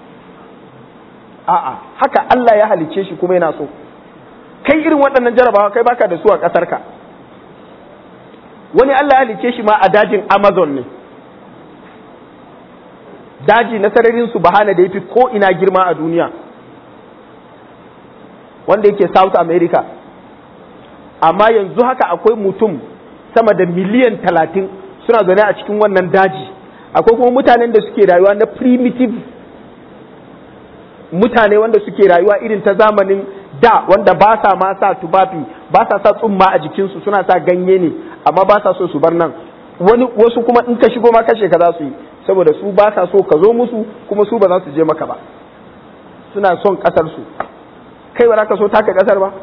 A'a, haka Allah ya halicce shi kuma yana so. Kai irin waɗannan jarabawa kai baka da su a ƙasarka. Wani Allah ya halicce shi ma a dajin Amazon ne, daji na sararin subhana da yafi ko ina girma a duniya, wanda yake South America. Amma yanzu haka akwai mutum sama da miliyan 30 suna zaune a cikin wannan daji. Akwai kuma mutanen da suke rayuwa na primitive mutane, wanda suke rayuwa irin ta zamanin da, wanda ba sa ma sa tufafi, ba sa sa tsumma a jikinsu, suna sa ganye ne, amma ba sa so su bar nan. Wasu kuma in ka shigo ma kashe ka za su yi, saboda su ba sa so ka zo musu, kuma su ba za su je maka ba, suna son ƙasar su. Kai ba za ka so taka ƙasar ba?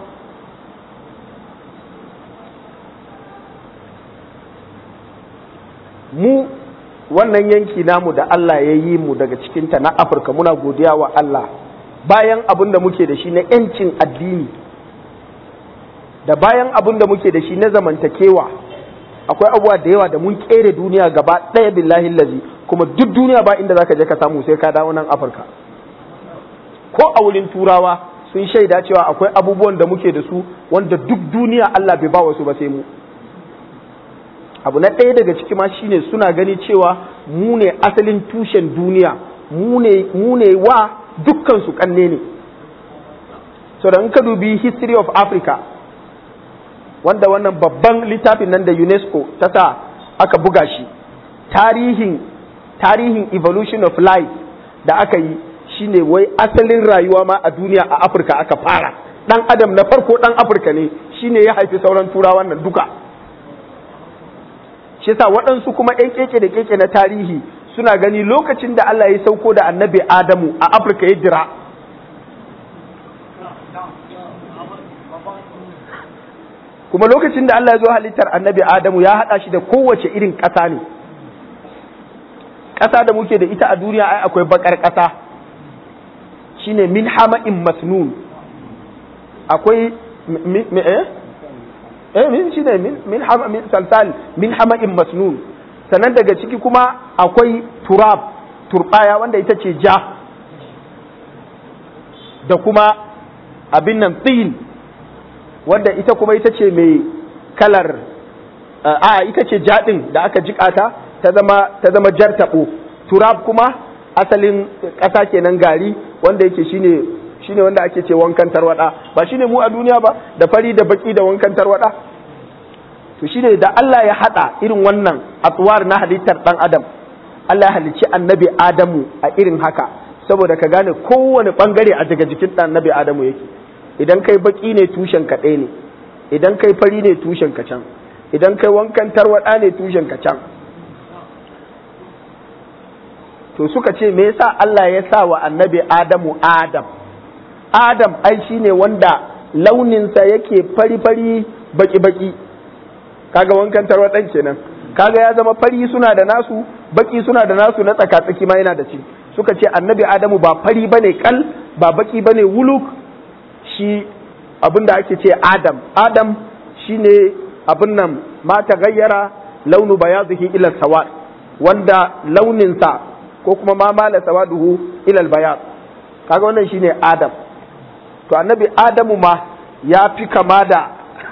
Mu wannan yanki namu da Allah ya yi mu daga cikinta na Afirka, muna godiya wa Allah. Bayan abin da muke da shi na 'yancin addini, da bayan abin da muke da shi na zamantakewa, akwai abubuwa da yawa da mun kere duniya gaba ɗaya billahi lazi, kuma duk duniya ba inda zaka je ka samu sai ka dawo nan Afirka. Ko a wurin Turawa sun shaida cewa akwai abubuwan da muke da su wanda duk duniya Allah bai ba wasu ba sai mu. Abu na ɗaya daga ciki ma shine suna gani cewa mu ne asalin tushen duniya, mu ne wa dukkan su kanne ne. So da in ka dubi History of Africa, wanda wannan babban littafin nan da UNESCO ta sa aka buga shi, tarihin evolution of life da aka yi shine wai asalin rayuwa ma a duniya a Afirka aka fara. Dan adam na farko dan Afirka ne, shine ya haifi sauran turawan nan duka. Shi yasa waɗansu kuma ƴan keke da keke na tarihi suna gani lokacin da Allah ya sauko da annabi Adamu a Afirka ya jira. Kuma lokacin da Allah ya zo halittar annabi Adamu ya haɗa shi da kowace irin ƙasa ne. Ƙasa da muke da ita a duniya ai akwai baƙar ƙasa, shine min hama'in masnun. Akwai min salsal min hama'in masnun. Sannan daga ciki kuma akwai turbaya wanda ita ce ja, da kuma abin nan tsin, wanda ita kuma ita ce mai kalar ita ce jaɗin da aka jikata ta zama jar taɓo. Turab kuma asalin ƙasa kenan, gari wanda yake shine wanda ake ce wankan tarwada, ba shine mu a duniya ba, da fari da baki da wankan tarwada. To shine da Allah ya hada irin wannan atwar na halittar dan adam, Allah ya halicci annabi Adamu a irin haka saboda ka gane kowane bangare a daga jikin dan annabi Adamu yake. Idan kai baki ne tushen ka ɗaya ne, idan kai fari ne tushen ka can, idan kai wankan tarwada ne tushen ka can. To suka ce me yasa Allah ya sa wa annabi Adamu Adam ai shine wanda launinsa yake fari baki kaga wankan tarwadan kenan, kaga ya zama fari suna da nasu, baki suna da nasu, na tsaka-tsaki ma yana da ci. Suka ce annabi Adamu ba fari bane kal, ba baki bane wuluk, shi abinda ake ce Adam shine abin nan ma ta gayyara launu bayazihi ila sawad, wanda launinsa ko kuma ma mala sawaduhu ila albayad, kaga wannan shine Adam. To annabi Adamu ma ya fi kama da,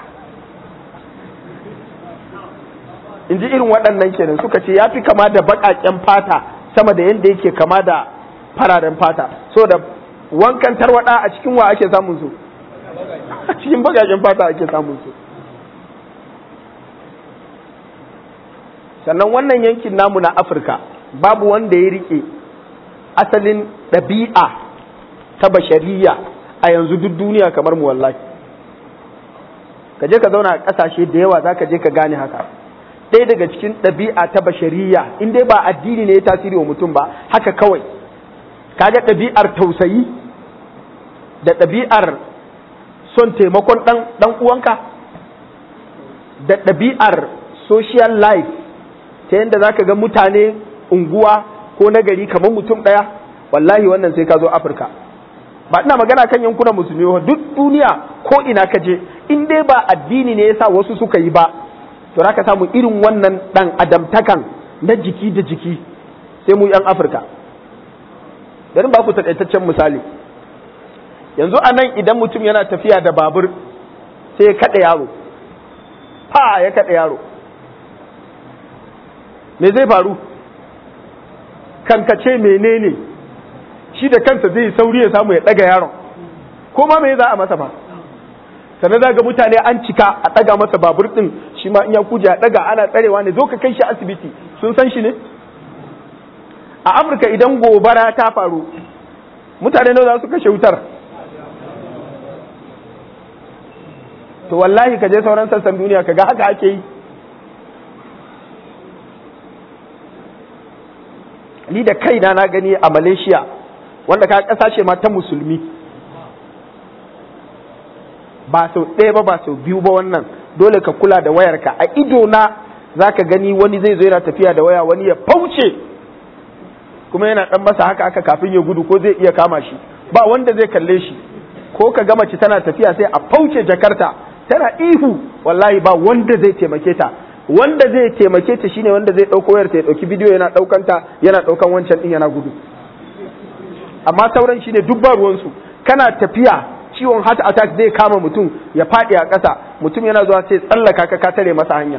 inji irin waɗannan kenan, suka ce ya fi kama da baƙaƙen fata sama da yadda yake kama da fararen fata. So da wankan tarwada a cikin wa ake samun su? A cikin baƙaƙen fata ake samun su. Sannan wannan yankin namu na Afirka babu wanda ya rike asalin ɗabi'a ta bashariya a yanzu duk duniya kamar mu wallahi. Ka je ka zauna a ƙasashe da yawa za ka je ka gane haka. Ɗaya daga cikin ɗabi'a ta bashariya, in dai ba addini ne ya tasiri wa mutum ba, haka kawai kaga ɗabi'ar tausayi da ɗabi'ar son taimakon ɗan uwanka da ɗabi'ar social life, ta yadda za ka ga mutane unguwa ko nagari kamar mutum ɗaya, wallahi wannan sai ka zo Afirka. Ba ina magana kan yankunan musulmi ba, duk duniya ko ina ka je, in dai ba addini ne yasa wasu suka yi ba, to za ka samu irin wannan ɗan adamtakan na jiki da jiki sai mu ‘yan Afirka. Bari ba ku taƙaitaccen misali. Yanzu a nan idan mutum yana tafiya da babur sai ya kaɗa yaro, ya kaɗa yaro, me zai faru? Kankace menene? Shi da kansa zai sauri ya samu ya ɗaga yaron, ko ma me za a masa ba? Sannan za ga mutane an cika a ɗaga masa babur ɗin, shi ma in ya kuje a ɗaga, ana tsarewa ne, zo ka kai shi asibiti. Sun san shi ne? A Afirka idan gobara ta faru, mutane nawa za su kashe wutar? To wallahi ka je sauran sassan duniya ka ga haka ake yi. Ni da kaina na gani a Malaysia, wanda ka ƙasashe ma ta musulmi, ba sau ɗaya ba sau biyu ba, wannan dole ka kula da wayarka. A ido na za ka gani wani zai zo yana tafiya da waya, wani ya fauce kuma yana ɗan masa haka kafin ya gudu ko zai iya kama shi, ba wanda zai kalle shi. Ko ka ga mace tana tafiya sai a fauce jakarta tana ihu, wallahi ba wanda zai taimake ta. Wanda zai taimake ta shine wanda zai ɗauko wayarta ya ɗauki bidiyo yana ɗaukanta, yana ɗaukan wancan ɗin yana gudu. Amma sauran shine duk ba ruwansu. Kana tafiya ciwon heart attack zai kama mutum ya faɗi a ƙasa, mutum yana zuwa sai tsallaka ka tare masa hanya.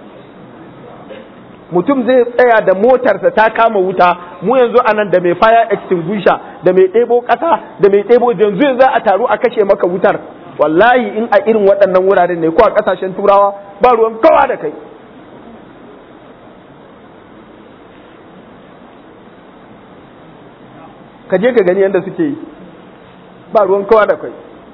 Mutum zai tsaya da motarsa ta kama wuta, mu yanzu anan da mai fire extinguisher, da mai ɗebo ƙasa, da mai ɗebo, yanzu za a taru a kashe maka wutar. Wallahi in a irin waɗannan wuraren ne ko a ƙasashen turawa ba ruwan kawa da kai. Ka je ka gani yadda suke yi, ba ruwan kawa da kai.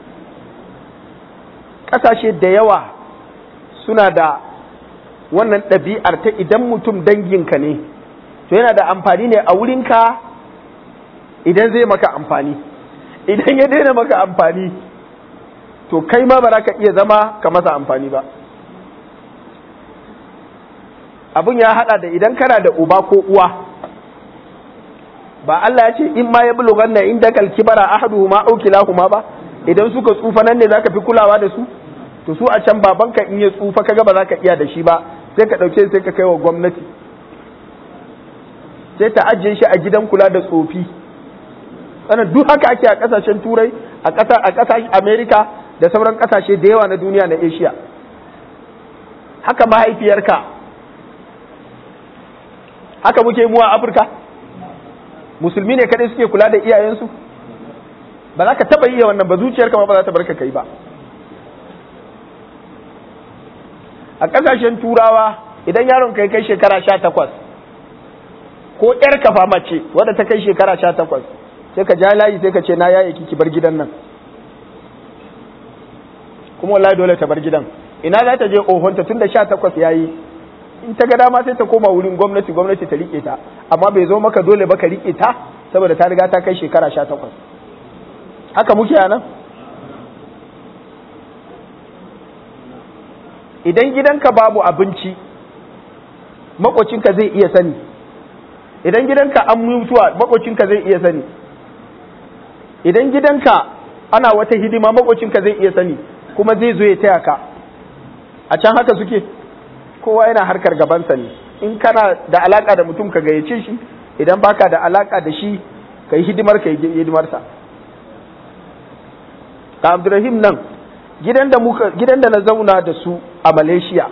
Ƙasashe da yawa suna da wannan ɗabi'ar ta idan mutum danginka ne, to yana da amfani ne a wurinka idan zai maka amfani. Idan ya daina maka amfani, to kai ma ba za ka iya zama ka masa amfani ba. Abin ya haɗa da idan kana da uba ko uwa, ba Allah ya ce in ma ya bulughan na inda kalkibara ahaduhuma aw kilahuma ba, idan suka tsufa nan ne zaka fi kulawa da su. To su a can babanka in ya tsufa kaga ba za ka iya da shi ba, sai ka ɗauke sai ka kai wa gwamnati, sai ta ajiye shi a gidan kula da tsofi. Sannan duk haka ake a ƙasashen Turai, a ƙasashen Amerika da sauran ƙasashe da yawa na duniya na Asia. Haka mahaifiyarka, haka muke mu a Afirka. Musulmi ne kadai suke kula da iyayensu, ba za ka taba iya wannan ba, zuciyarka ma ba za ta barka kai ba. A ƙasashen turawa idan yaron kai kai shekara 18 ko ƴar kafa mace wadda ta kai shekara 18 sai ka ja layi sai ka ce na yaye ki bar gidan nan, kuma wallahi dole ta bar gidan. Ina za ta je ohonta tun da 18 yayi, in ta ga dama sai ta koma wurin gwamnati, gwamnati ta rike ta, amma bai zo maka dole ba ka rike ta saboda ta riga ta kai shekara 18. Haka muke a nan. Idan gidanka babu abinci makocinka zai iya sani, idan gidanka an mutuwa makocinka zai iya sani, idan gidanka ana wata hidima makocinka zai iya sani, kuma zai zo ya taya ka. A can haka suke, kowa yana harkar gabansa ne. In kana da alaka da mutum ka gayyace shi, idan baka da alaka da shi ka yi hidimar ka yi hidimarsa. Ka Abdurrahim nan gidan da na zauna da su a Malaysia,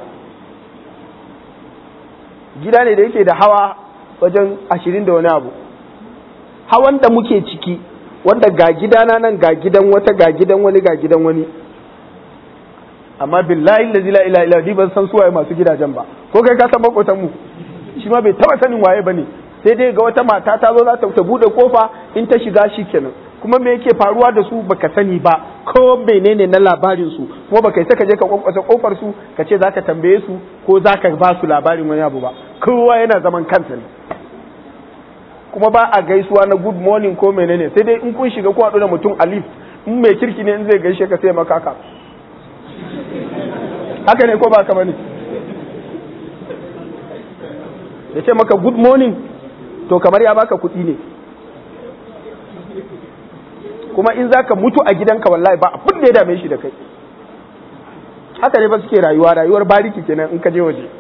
gida ne da yake da hawa wajen 20 da wani abu. Hawan da muke ciki wanda ga gidana nan, ga gidan wata, ga gidan wani, ga gidan wani, amma billahi allazi la ilaha illa ban san suwaye masu gidajen ba. Ko kai ka san makotan mu? Shi ma bai taba sanin waye bane, sai dai ga wata mata ta zo za ta bude kofa, in ta shiga shi kenan. Kuma me yake faruwa da su baka sani ba, ko menene na labarin su, kuma baka isa ka je ka kwankwasa kofar su ka ce zaka tambaye su ko zaka ba su labarin wani abu ba. Kowa yana zaman kansa ne, kuma ba a gaisuwa na good morning ko menene, sai dai in kun shiga ku haɗu da mutum alif, in mai kirki ne in zai gaishe ka sai maka haka. Haka ne ko ba ka bane? Ya ce maka good morning to kamar ya baka kuɗi ne. Kuma in zaka mutu a gidanka wallahi ba abin da ya dame shi da kai. Haka ne ba suke rayuwa, rayuwar bariki kenan in ka je waje.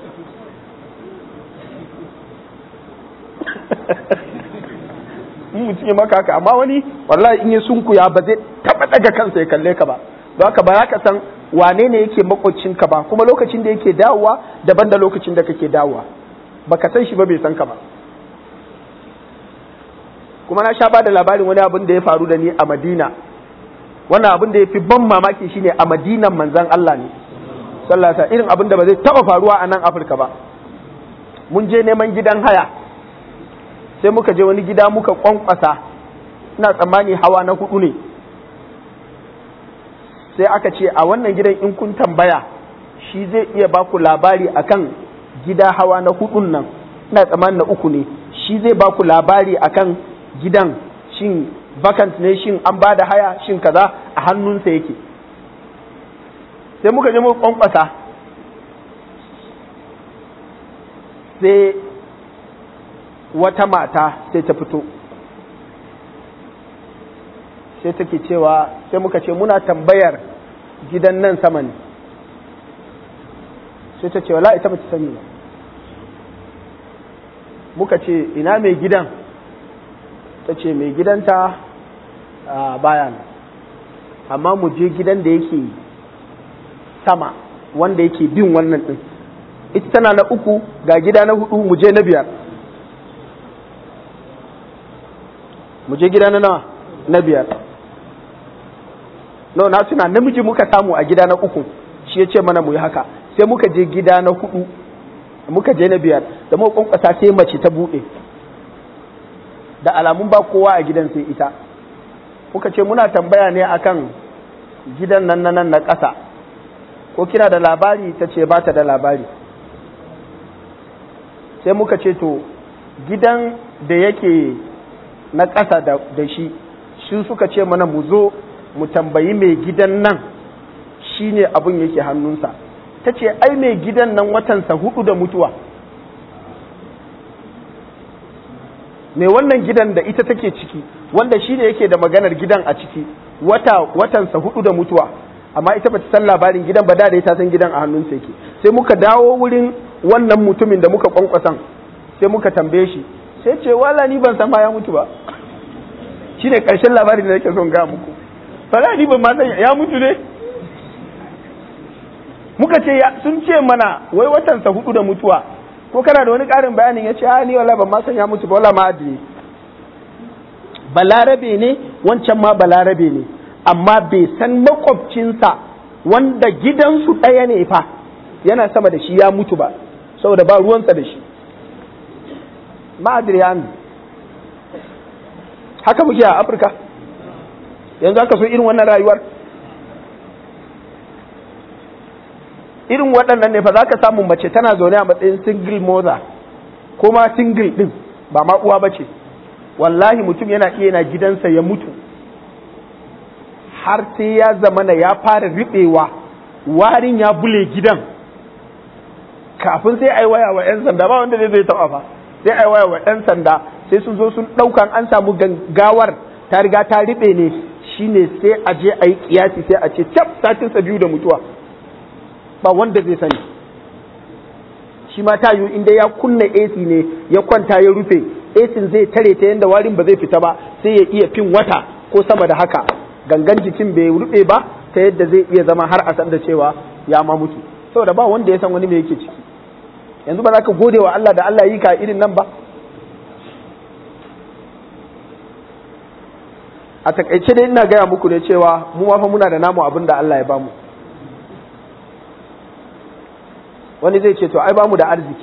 In mutum ya maka haka, amma wani wallahi in ya sunkuya ba zai taɓa ɗaga kansa ya kalle ka ba. Don haka ba za ka san wane ne yake makocinka ba, kuma lokacin da yake dawowa daban da lokacin da kake dawowa. Baka san shi ba, bai san ka ba. Kuma na sha ba da labarin wani abin da ya faru da ni a Madina. Wannan abin da ya fi ban mamaki shine a Madinan manzon Allah ne sallallahu alaihi wasallam, irin abin da ba zai taba faruwa a nan Afirka ba. Mun je neman gidan haya, sai muka je wani gida muka kwankwasa, ina tsammani hawa na 4 ne. Sai aka ce a wannan gidan in kun tambaya shi zai iya ba ku labari akan gida hawa na 4 nan, ina tsammani na 3 ne, shi zai ba ku labari akan gidan shin vacant ne, shin an ba da haya, shin kaza, a hannunsa yake. Sai muka je muka kwankwasa, sai wata mata sai ta fito, sai take cewa, sai muka ce muna tambayar gidan nan sama ne. Sai ta ce wala ita bata sani ba. Muka ce ina mai gidan? Ta ce mai gidanta baya nan, amma mu je gidan da yake sama wanda yake bin wannan din. Ita tana na 3, ga gida na 4, mu je na 5. Mu je gida na nawa? Na 5. No, na tuna namiji muka samu a gida na 3, shi ya ce mana mu yi haka. Sai muka je gida na 4, muka je na 5, da muka kwankwasa sai mace ta buɗe. Da alamun ba kowa a gidan sai ita. Muka ce muna tambaya ne akan gidan nan na ƙasa, ko kina da labari? Ta ce ba ta da labari. Sai muka ce to gidan da yake na ƙasa da shi suka ce mana mu zo mu tambayi mai gidan nan, shi ne abin yake hannunsa. Ta ce ai mai gidan nan watansa 4 da mutuwa. Mai wannan gidan da ita take ciki, wanda shi ne yake da maganar gidan a ciki, watansa 4 da mutuwa, amma ita bata san labarin gidan ba, da ta san gidan a hannunsa yake. Sai muka dawo wurin wannan mutumin da muka kwankwasan, sai muka tambaye shi, sai ce wala ni ban san ma ya mutu ba. Shi ne ƙarshen labarin da nake son ga muku. Fala ni ban ma san ya mutu ne. Muka ce sun ce mana wai watansa 4 da mutuwa, ko kana da wani ƙarin bayanin? Ya ce ni wallahi ban ma san ya mutu ba, wallahi ma adri. Balarabe ne wancan ma balarabe ne amma bai san makwabcinsa wanda gidansu ɗaya ne fa yana sama da shi ya mutu ba saboda ba ruwansa da shi. Ma'adriyan haka muke a Afirka yanzu aka so irin wannan rayuwar. Irin waɗannan ne fa za ka samu mace tana zaune a matsayin single mother ko ma single ɗin ba ma uwa ba ce, wallahi mutum yana iya na gidansa ya mutu har sai ya zamana ya fara riɓewa warin ya bule gidan kafin sai a yi waya wa 'yan sanda, ba wanda zai taɓa fa, sai a yi waya wa 'yan sanda sai sun zo sun ɗaukan an samu gawar ta riga ta riɓe ne, shine sai a je a yi kiyasi sai a ce cap satinsa 2 da mutuwa, ba wanda zai sani. Shi ma ta yiwu inda ya kunna AC ne ya kwanta ya rufe, AC zai tare ta yadda warin ba zai fita ba, sai ya iya fin wata ko sama da haka gangan jikin bai rufe ba ta yadda zai iya zama har a san da cewa ya ma mutu, saboda ba wanda ya san wani me yake ciki. Yanzu ba za ka gode wa Allah da Allah yi ka irin nan ba. A takaice dai ina gaya muku ne cewa mu ma fa muna da namu abin da Allah ya bamu. Wani zai ce to ai bamu da arziki.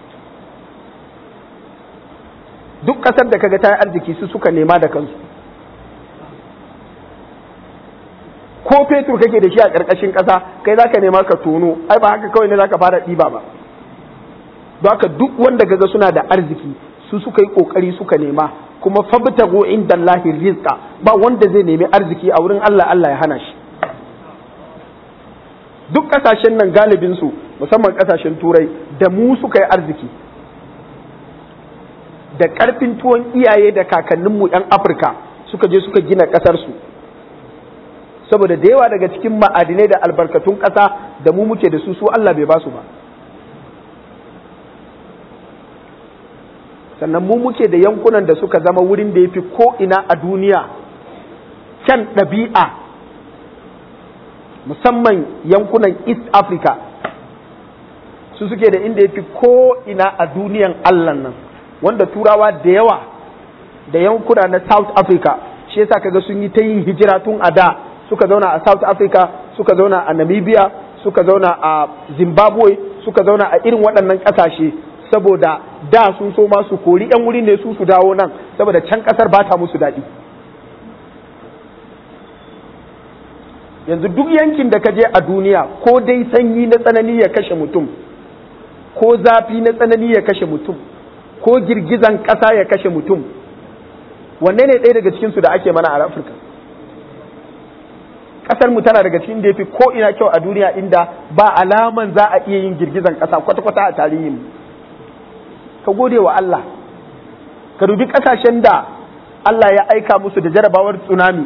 Duk ƙasar da kaga ta yi arziki su suka nema da kansu. Ko fetur kake da shi a ƙarƙashin ƙasa kai za ka nema ka tono, ai ba haka kawai ne za ka fara ɗiba ba. Don haka duk wanda kaga suna da arziki su suka yi ƙoƙari suka nema, kuma fabtagu indallahi rizqa, ba wanda zai nemi arziki a wurin Allah Allah ya hana shi. Duk ƙasashen nan galibinsu musamman ƙasashen turai da mu suka yi arziki, da ƙarfin tuwon iyaye da kakanninmu 'yan Afirka suka je suka gina ƙasarsu, saboda da yawa daga cikin ma'adinai da albarkatun ƙasa da mu muke da su Allah bai ba su ba. Sannan mu muke da yankunan da suka zama wurin da ya fi ko'ina a duniya kyan ɗabi'a, musamman yankunan East Africa su suke da inda ya fi ko'ina a duniyan Allah nan, wanda turawa da yawa da yankuna na South Africa shi yasa kaga sun yi ta yin hijira tun a da, suka zauna a South Africa, suka zauna a Namibia, suka zauna a Zimbabwe, suka zauna a irin waɗannan ƙasashe, saboda da sun so ma su kori 'yan wuri ne su dawo nan, saboda can ƙasar ba ta musu daɗi. Yanzu duk yankin da ka je a duniya, ko dai sanyi na tsanani ya kashe mutum, ko zafi na tsanani ya kashe mutum, ko girgizan ƙasa ya kashe mutum, wanne ne ɗaya daga cikinsu da ake mana a Afirka? Ƙasar mu tana daga cikin da ya fi ko ina kyau a duniya, inda ba alaman za a iya yin girgizan ƙasa kwata-kwata a tarihin. Ka gode wa Allah, ka dubi ƙasashen da Allah ya aika musu da jarabawar tsunami,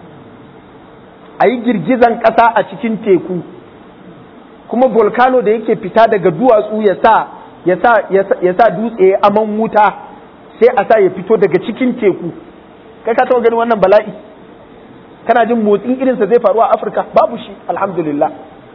a yi girgizan ƙasa a cikin teku, kuma volcano da yake fita daga duwatsu ya sa dutse aman wuta sai a sa ya fito daga cikin teku. Kai ka taɓa ganin wannan bala'i? Kana jin motsin irinsa zai faru a Afirka? Babu shi, alhamdulillah.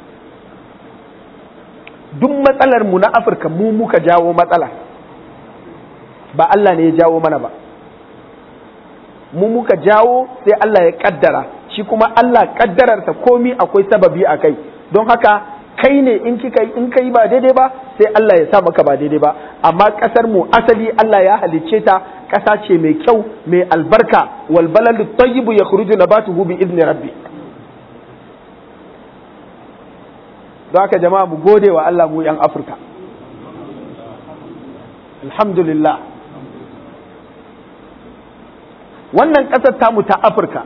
Duk matsalar mu na Afirka mu muka jawo matsala, ba Allah ne ya jawo mana ba. Mu muka jawo sai Allah ya kaddara, shi kuma Allah kaddararsa komi akwai sababi a kai. Don haka kai ne in kai ba daidai ba sai Allah ya sa maka ba daidai ba. Amma kasar mu asali Allah ya halicce ta ƙasa ce mai kyau mai albarka, wal baladu tayyibu yakhruju nabatuhu bi izni rabbi. Don haka jama'a mu gode wa Allah mu 'yan Afirka, alhamdulillah. Wannan ƙasar tamu ta Afirka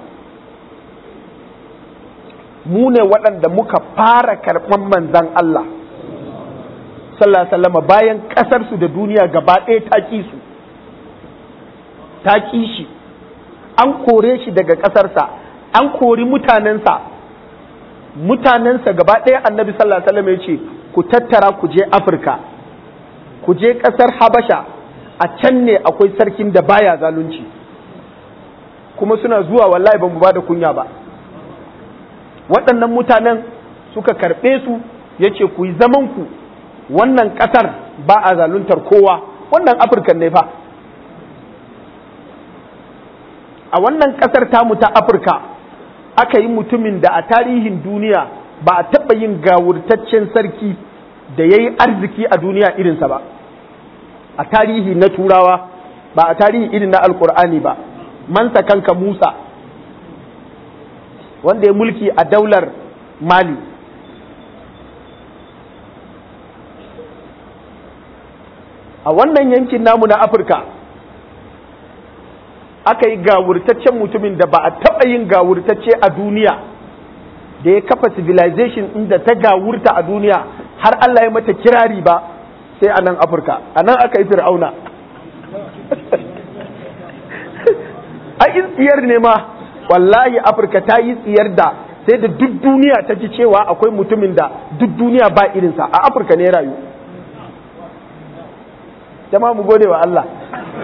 mu ne waɗanda muka fara karɓan manzan Allah sallallahu alaihi wasallam bayan ƙasarsu da duniya gaba ɗaya ta ƙi su, ta ƙi shi, an kore shi daga ƙasarsa, an kori mutanensa gaba ɗaya. Annabi sallallahu alaihi wasallam ya ce ku tattara ku je Afirka, ku je ƙasar Habasha, a can ne akwai sarkin da baya zalunci. Kuma suna zuwa, wallahi ba mu ba da kunya ba. Waɗannan mutanen suka karɓe su, ya ce ku yi zamanku, wannan ƙasar ba a zaluntar kowa, wannan Afirka ne fa. a wannan ƙasar tamu ta Afirka aka yi mutumin da a tarihin duniya ba a taɓa yin gawurtaccen sarki da ya yi arziki a duniya irinsa ba, a tarihi na turawa ba a tarihi irin na alkur'ani ba. Mansa kanka Musa wanda ya mulki a daular Mali, a wannan yankin namu na Afirka aka yi gawurtaccen mutumin da ba a taɓa yin gawurtacce a duniya da ya kafa civilization inda ta gawurta a duniya har Allah ya mata kirari ba sai a nan Afirka. A nan aka yi Fir'auna. A yi tsiyar ne ma, wallahi Afirka ta yi tsiyar da sai da duk duniya ta ji cewa akwai mutumin da duk duniya ba irinsa a Afirka ne rayu. Jama'a mu gode wa Allah.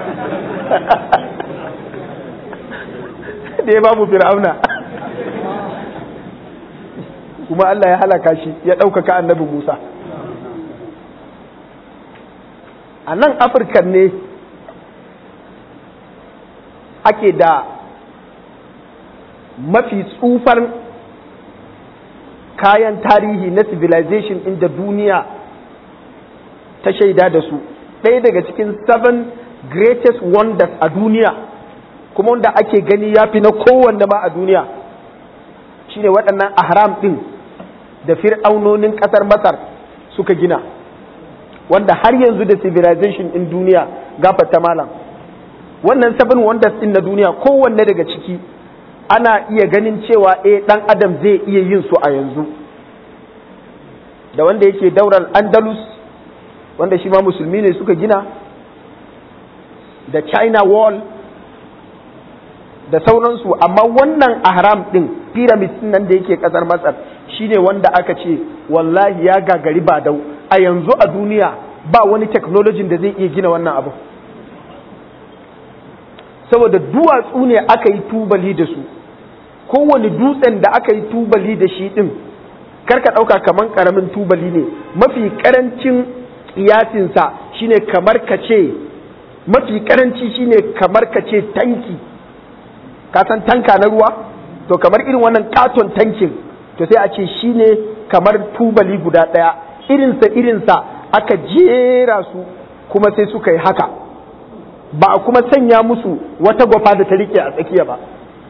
Da ya babu Fir'auna. Kuma Allah ya halaka shi ya ɗaukaka annabi Musa. A nan Afirka ne ake da mafi tsufar kayan tarihi na civilization inda duniya ta shaida da su. Ɗaya daga cikin 7 greatest wonders a duniya, kuma wanda ake gani ya fi na kowanne ma a duniya, shine waɗannan ahram ɗin da fir'aunonin ƙasar Masar suka gina, wanda har yanzu da civilization ɗin duniya gafarta malam. Wannan 7 wonders ɗin na duniya kowanne daga ciki ana iya ganin cewa ɗan adam zai iya yin su a yanzu. Da wanda yake daular Andalus, wanda shi ma musulmi ne suka gina, da China Wall da sauransu. Amma wannan ahram ɗin pyramid nan da yake ƙasar Masar shine wanda aka ce wallahi ya gagari badau a yanzu a duniya, ba wani technology da zai iya gina wannan abu, saboda duwatsu ne aka yi tubali da su. Kowane dutsen da aka yi tubali da shi ɗin karka ɗauka kamar ƙaramin tubali ne, mafi ƙarancin ƙiyasinsa shine kamar ka ce, mafi ƙaranci shine kamar ka ce tanki, ka san tanka na ruwa, to kamar irin wannan katon tankin, to sai a ce shine kamar tubali guda ɗaya, irinsa aka jera su kuma sai suka yi haka, ba a kuma sanya musu wata gwafa da ta rike a tsakiya ba.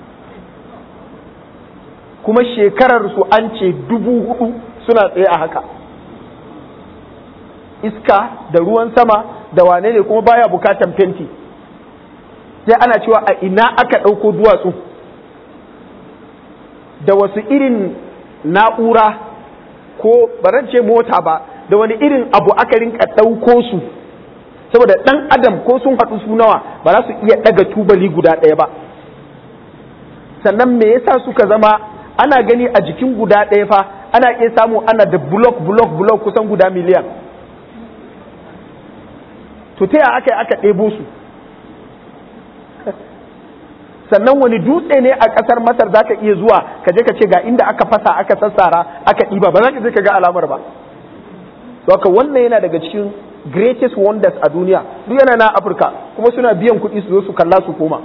Kuma shekarar su an ce 4,000 suna tsaye a haka, iska da ruwan sama da wane ne, kuma baya bukatan fenti. Sai ana cewa a ina aka ɗauko duwatsu, da wasu irin na'ura, ko baran ce mota ba, da wani irin abu aka rinka ɗauko su, saboda ɗan adam ko sun haɗu su nawa ba za su iya ɗaga tubali guda ɗaya ba. Sannan me yasa suka zama ana gani a jikin guda ɗaya fa ana iya samu ana da block kusan guda miliyan. To ta aka ɗebo su? Sannan wani dutse ne a ƙasar Masar za ka iya zuwa ka je ka ce ga inda aka fasa aka sassara aka ɗiba, ba za ka je ka ga alamar ba. Haka wannan yana daga cikin greatest wonders a duniya, duk yana na Afirka, kuma suna biyan kuɗi su zo su kalla su koma.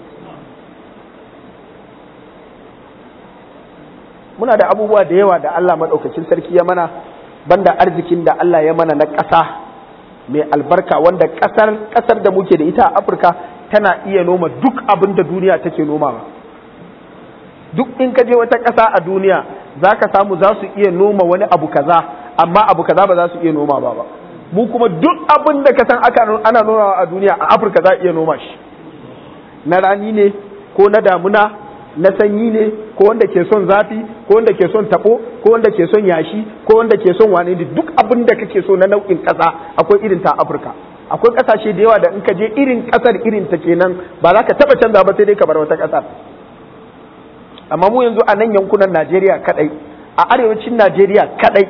Muna da abubuwa da yawa da Allah maɗaukacin sarki ya mana, banda arzikin da Allah ya mana na ƙasa mai albarka, wanda ƙasar da muke da ita a Afirka tana iya noma duk abin da duniya take nomawa. Duk in ka je wata ƙasa a duniya za ka samu za su iya noma wani abu kaza, amma abu kaza ba za su iya noma ba. Mu kuma duk abin da ka san ana nomawa a duniya a Afirka za a iya noma shi, na rani ne ko na damuna, na sanyi ne ko wanda ke son zafi ko wanda ke son tabo ko wanda ke son yashi ko wanda ke son wane ne, duk abin da kake so na nau'in ƙasa akwai irin ta Afirka. Akwai ƙasashe da yawa da in ka je irin ƙasar irin ta kenan ba za ka taɓa canza ba, sai dai ka bar wata ƙasar. Amma mu yanzu a nan yankunan Najeriya kadai, a arewacin Najeriya kadai,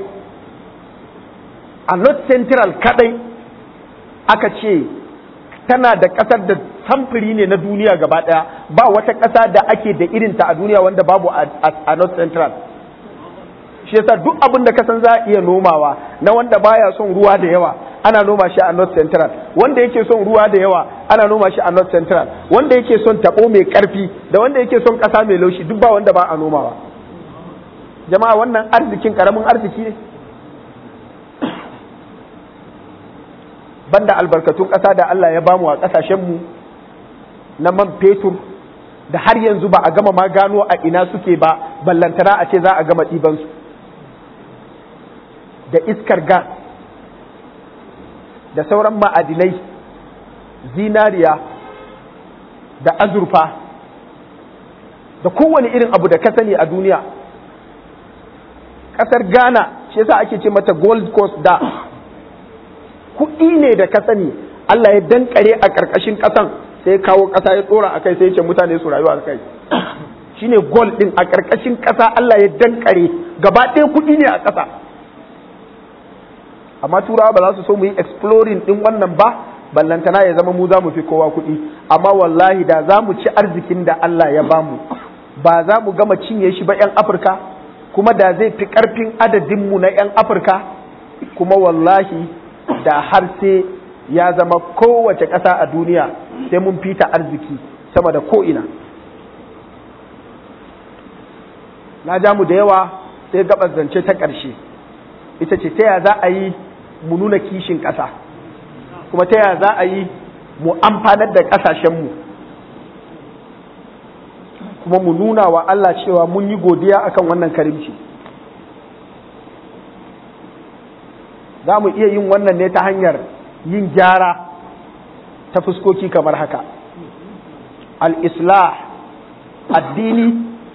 a North Central kadai aka ce tana da ƙasar da samfuri ne na duniya gaba ɗaya, ba wata ƙasa da ake da irinta a duniya wanda babu a North Central. Shi yasa duk abin da kasan za a iya nomawa na wanda baya son ruwa da yawa, ana noma shi a North Central, wanda yake son ruwa da yawa ana noma shi a North Central, wanda yake son tabo mai karfi da wanda yake son ƙasa mai laushi duk ba wanda ba a nomawa. Jama'a wannan arzikin karamin arziki ne? Banda albarkatun ƙasa da Allah ya bamu a ƙasashenmu na man fetur da har yanzu ba a gama ma gano a ina suke ba, ballantana a ce za a gama ɗibansu, da iskar gas da sauran ma'adinai, zinariya da azurfa da kowane irin abu da ka sani a duniya. Ƙasar Ghana shi yasa ake ce mata Gold Coast da kuɗi ne da ka sani Allah ya dankare a ƙarƙashin ƙasan, sai kawo ƙasa ya tsora a kai sai ya ce mutane su rayu a kai. Shine gold ɗin a ƙarƙashin ƙasa Allah ya dankare, gaba ɗaya kuɗi ne a ƙasa. Amma turawa ba za su so mu yi exploring ɗin wannan ba, ballantana ya zama mu za mu fi kowa kuɗi. Amma wallahi da za mu ci arzikin da Allah ya bamu, ba za mu gama cinye shi ba 'yan Afirka, kuma da zai fi ƙarfin adadinmu na 'yan Afirka, kuma wallahi da har sai ya zama kowace ƙasa a duniya sai mun fita arziki sama da ko'ina. Na ja mu da yawa, sai gabas zance ta ƙarshe ita ce ta ya za a yi mu nuna kishin ƙasa, kuma ta ya za a yi mu amfanar da ƙasashenmu, kuma mu nuna wa Allah cewa mun yi godiya akan wannan karimci. Za mu iya yin wannan ne ta hanyar yin gyara ta fuskoki kamar haka: al-islah addini,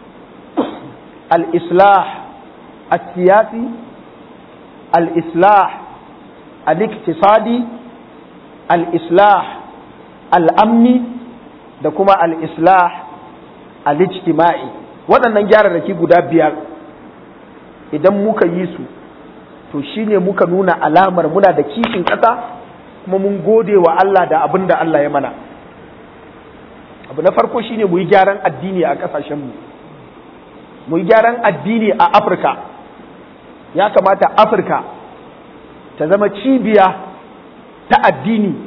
al-islah al-siyasi, al-islah al-iktisadi, al-islah al-amni da kuma al-islah al-ijtima'i. Waɗannan gyararraki guda biyar idan muka yi su, to shine muka nuna alamar muna da kishin ƙasa, kuma mun gode wa Allah da abin da Allah ya mana. Abu na farko shine mu yi gyaran addini a ƙasashenmu, mu yi gyaran addini a Afirka. Ya kamata Afirka ta zama cibiya ta addini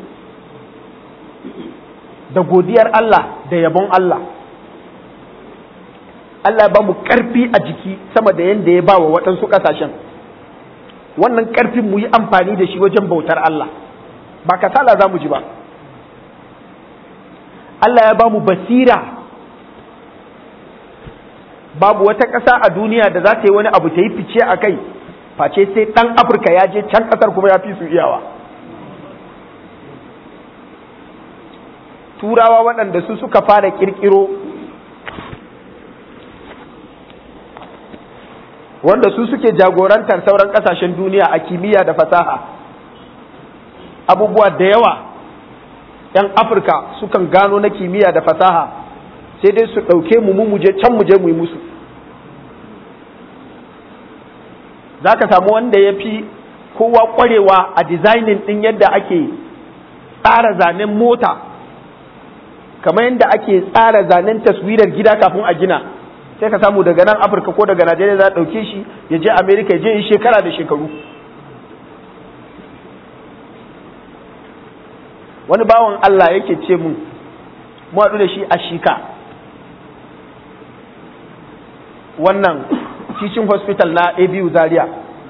da godiyar Allah da yabon Allah. Allah ya ba mu ƙarfi a jiki sama da yadda ya ba wa waɗansu ƙasashen. Wannan ƙarfin mu yi amfani da shi wajen bautar Allah, ba kasala za mu ji ba. Allah ya ba mu basira, babu wata ƙasa a duniya da za ta yi wani abu ta yi fice a kai face sai ɗan Afirka ya je can ƙasar kuma ya fi su iyawa. Turawa waɗanda su suka fara ƙirƙiro, wanda su suke jagorantar sauran ƙasashen duniya a kimiyya da fasaha, abubuwa da yawa 'yan Afirka sukan gano na kimiyya da fasaha, sai dai su ɗauke mu je can mu je mu yi musu. Za ka samu wanda ya fi kowa ƙwarewa a designing ɗin yadda ake tsara zanen mota, kamar yadda ake tsara zanen taswirar gida kafin a gina, sai ka samu daga nan Afirka ko daga Najeriya za a ɗauke shi ya je Amerika, ya je yi shekara da shekaru. Wani bawan Allah yake ce mun, mu haɗu da shi a Shika, wannan teaching hospital na ABU Zaria,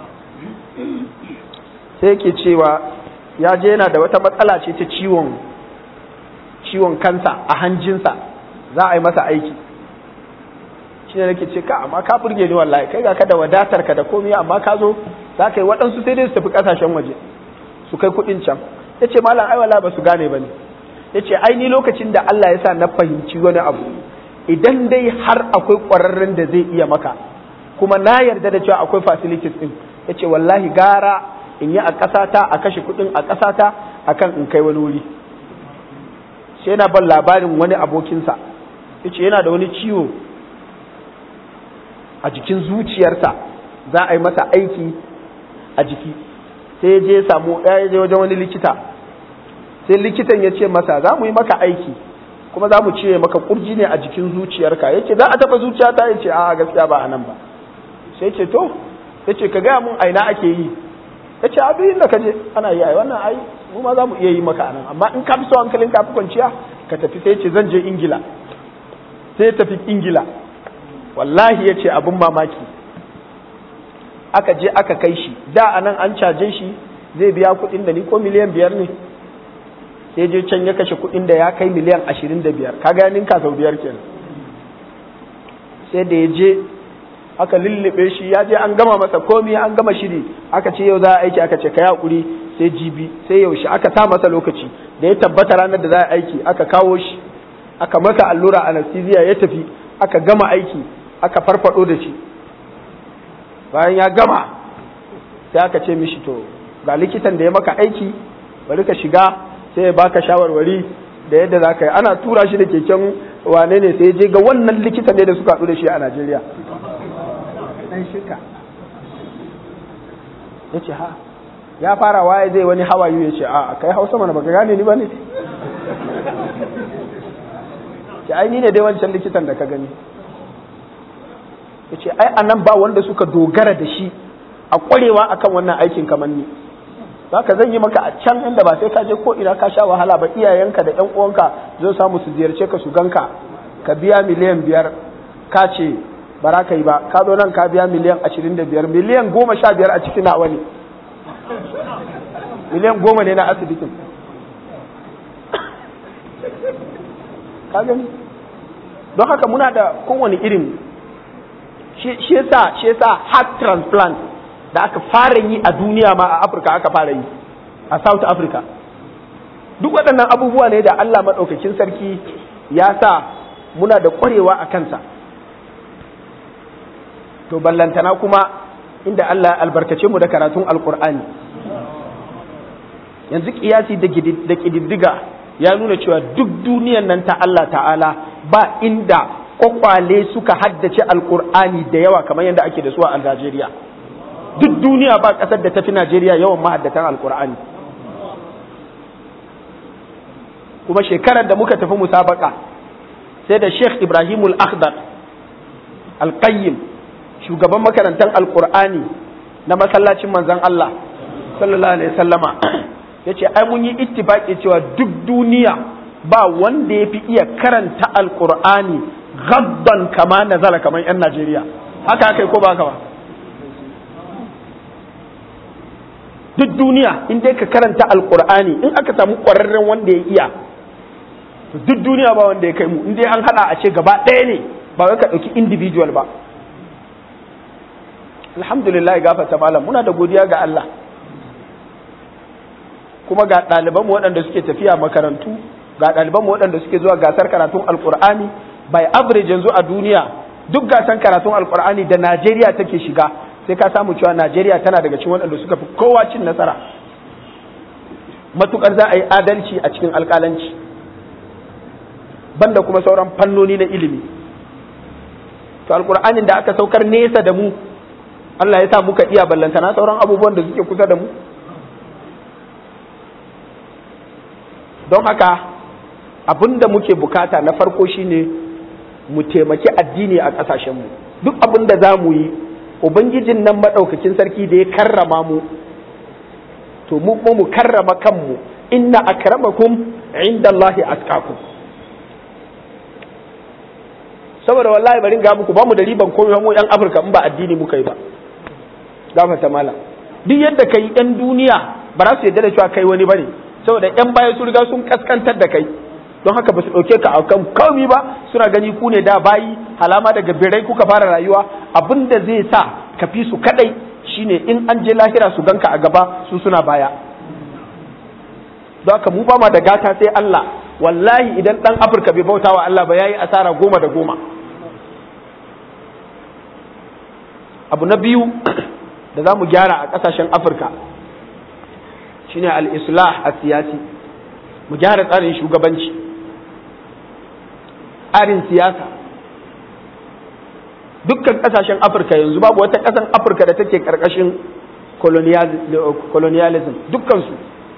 sai yake cewa ya je yana da wata matsala ce ta ciwon kansa a hanjinsa, za a yi masa aiki. Shi ne nake ce ka, amma ka burge ni wallahi, kai ga ka da wadatar ka da komai, amma ka zo za ka yi waɗansu sai dai su tafi ƙasashen waje su kai kuɗin can. Ya ce malam ai wala ba su gane ba ne. Ya ce ai ni lokacin da Allah ya sa na fahimci wani abu, idan dai har akwai ƙwararren da zai iya maka, kuma na yarda da cewa akwai facilities ɗin, ya ce wallahi gara in yi a ƙasata, a kashe kuɗin a ƙasata akan in kai wani wuri. Sai yana ban labarin wani abokinsa, ya ce yana da wani ciwo a jikin zuciyarsa, za a yi masa aiki a jiki. Sai ya je samu ya je wajen wani likita, sai likitan ya ce masa za mu yi maka aiki kuma za mu cire maka kurji ne a jikin zuciyarka. Ya ce za a taɓa zuciyata? Ya ce a gaskiya ba a nan ba. Sai ce to, ya ce ka gaya mun aina ake yi. ya ce abin da ka je ana yi wannan ai mu ma za mu iya yi maka anan amma in ka fi so hankalin ka fi kwanciya ka tafi. sai ce zan je Ingila. sai ya tafi Ingila. wallahi ya ce abin mamaki, aka je aka kai shi da anan an caje shi zai biya kuɗin da ni ko miliyan 5 ne, sai je can ya kashe kuɗin da ya kai miliyan 25, kaga ya ninka sau 5 kenan. sai da ya je aka lullube shi, ya je an gama masa komi, an gama shiri, aka ce yau za a aiki, aka ce ka yi hakuri sai jibi, sai yaushe aka sa masa lokaci da ya tabbata ranar da za a aiki, aka kawo shi aka masa allura anesthesia, ya tafi aka gama aiki, aka farfado da shi. bayan ya gama sai aka ce mishi to ga likitan da ya maka aiki, bari ka shiga sai ya baka shawarwari da yadda za ka yi. ana tura shi da keken wane ne, sai ya je ga wannan likitan ne da suka haɗu da shi a Najeriya. dan shika ya ce ha, ya fara waye zai wani hawayu, ya ce a kai Hausa mana baka gane ni ba ne? ce ai ni ne dai wancan likitan da ka gani. ya ce ai anan ba wanda suka dogara da shi a kwarewa akan wannan aikin kamar ni. Zaka zan yi maka a can inda ba sai ka je ko ina ka sha wahala ba, iyayenka da ƴan uwanka zan samu su ziyarce ka su ganka, ka biya miliyan 5 ka ce bara ka yi ba, ka zo nan ka biya miliyan 25, miliyan 15 a cikin nawa ne, miliyan 10 ne na asibitin. ka gani? don haka muna da kowane irin shi yasa heart transplant da aka fara yi a duniya ma a Afirka aka fara yi, a South Africa. duk waɗannan abubuwa ne da Allah maɗaukakin sarki ya sa muna da ƙwarewa a kansa. to ballantana kuma inda Allah albarkace mu da karatun alkur'ani. yanzu kiyasi da ƙididdiga ya nuna cewa duk duniyan nan ta Allah ta'ala ba inda kwakwale suka haddace alkur'ani da yawa kamar yadda ake da su a Najeriya. duk duniya ba ƙasar da tafi Najeriya yawan mahaddatan alkur'ani. kuma shekarar da muka tafi musabaka sai da Sheikh Ibrahimul Akhdar Al-Qayyim, shugaban makarantar alkur'ani na masallacin manzon Allah sallallahu alaihi wasallama, yace ai mun yi ittifaki cewa duk duniya ba wanda yafi iya karanta alkur'ani gabban kama nazala kamar yan Najeriya. haka kai ko ba haka ba? duk duniya in dai ka karanta alkur'ani, in aka samu ƙwararren wanda ya iya, to duk duniya ba wanda ya kai mu. in dai an hada a ce gaba ɗaya ne, ba wai ka ɗauki individual ba. alhamdulillah, gafarta malam, muna da godiya ga Allah. kuma ga ɗalibanmu waɗanda suke tafiya makarantu, ga ɗalibanmu waɗanda suke zuwa gasar karatun alkur'ani. by average yanzu a duniya duk gasar karatun alkur'ani da Najeriya take shiga, sai ka samu cewa Najeriya tana daga cikin waɗanda suka fi kowa cin nasara, matukar za a yi adalci a cikin alƙalanci, banda kuma sauran fannoni na ilimi. to alkur'anin da aka saukar nesa da mu, Allah ya sa muka iya ballantana sauran abubuwan da suke kusa da mu. don haka abinda muke bukata na farko shine mu taimaki addini a ƙasashenmu. duk abin da za mu yi, ubangijin nan maɗaukakin sarki da ya karrama mu, to mu kuma mu karrama kanmu. inna akramakum indallahi atqakum. saboda wallahi bari ga muku, ba mu da riban komai mu yan Afirka in ba addini muka yi ba. gafata mala, duk yadda kai yan duniya ba za su yarda da cewa kai wani bane, saboda yan baya su riga sun kaskantar da kai. don haka ba su ɗauke ka a kan kawai ba, suna gani ku ne da bayi, halama daga birai kuka fara rayuwa. abin da zai sa ka fi su kadai shine in an je lahira su ganka a gaba, su suna baya. don haka mu ba ma da gata sai Allah. wallahi idan dan Afirka bai bauta wa Allah ba, yayi asara 10 da 10. abu na biyu da za mu gyara a ƙasashen Afirka shine al-islah as-siyasi. mu gyara tsarin shugabanci, tsarin siyasa. dukkan ƙasashen Afirka yanzu babu wata ƙasar Afirka da take ƙarƙashin colonialism. dukkansu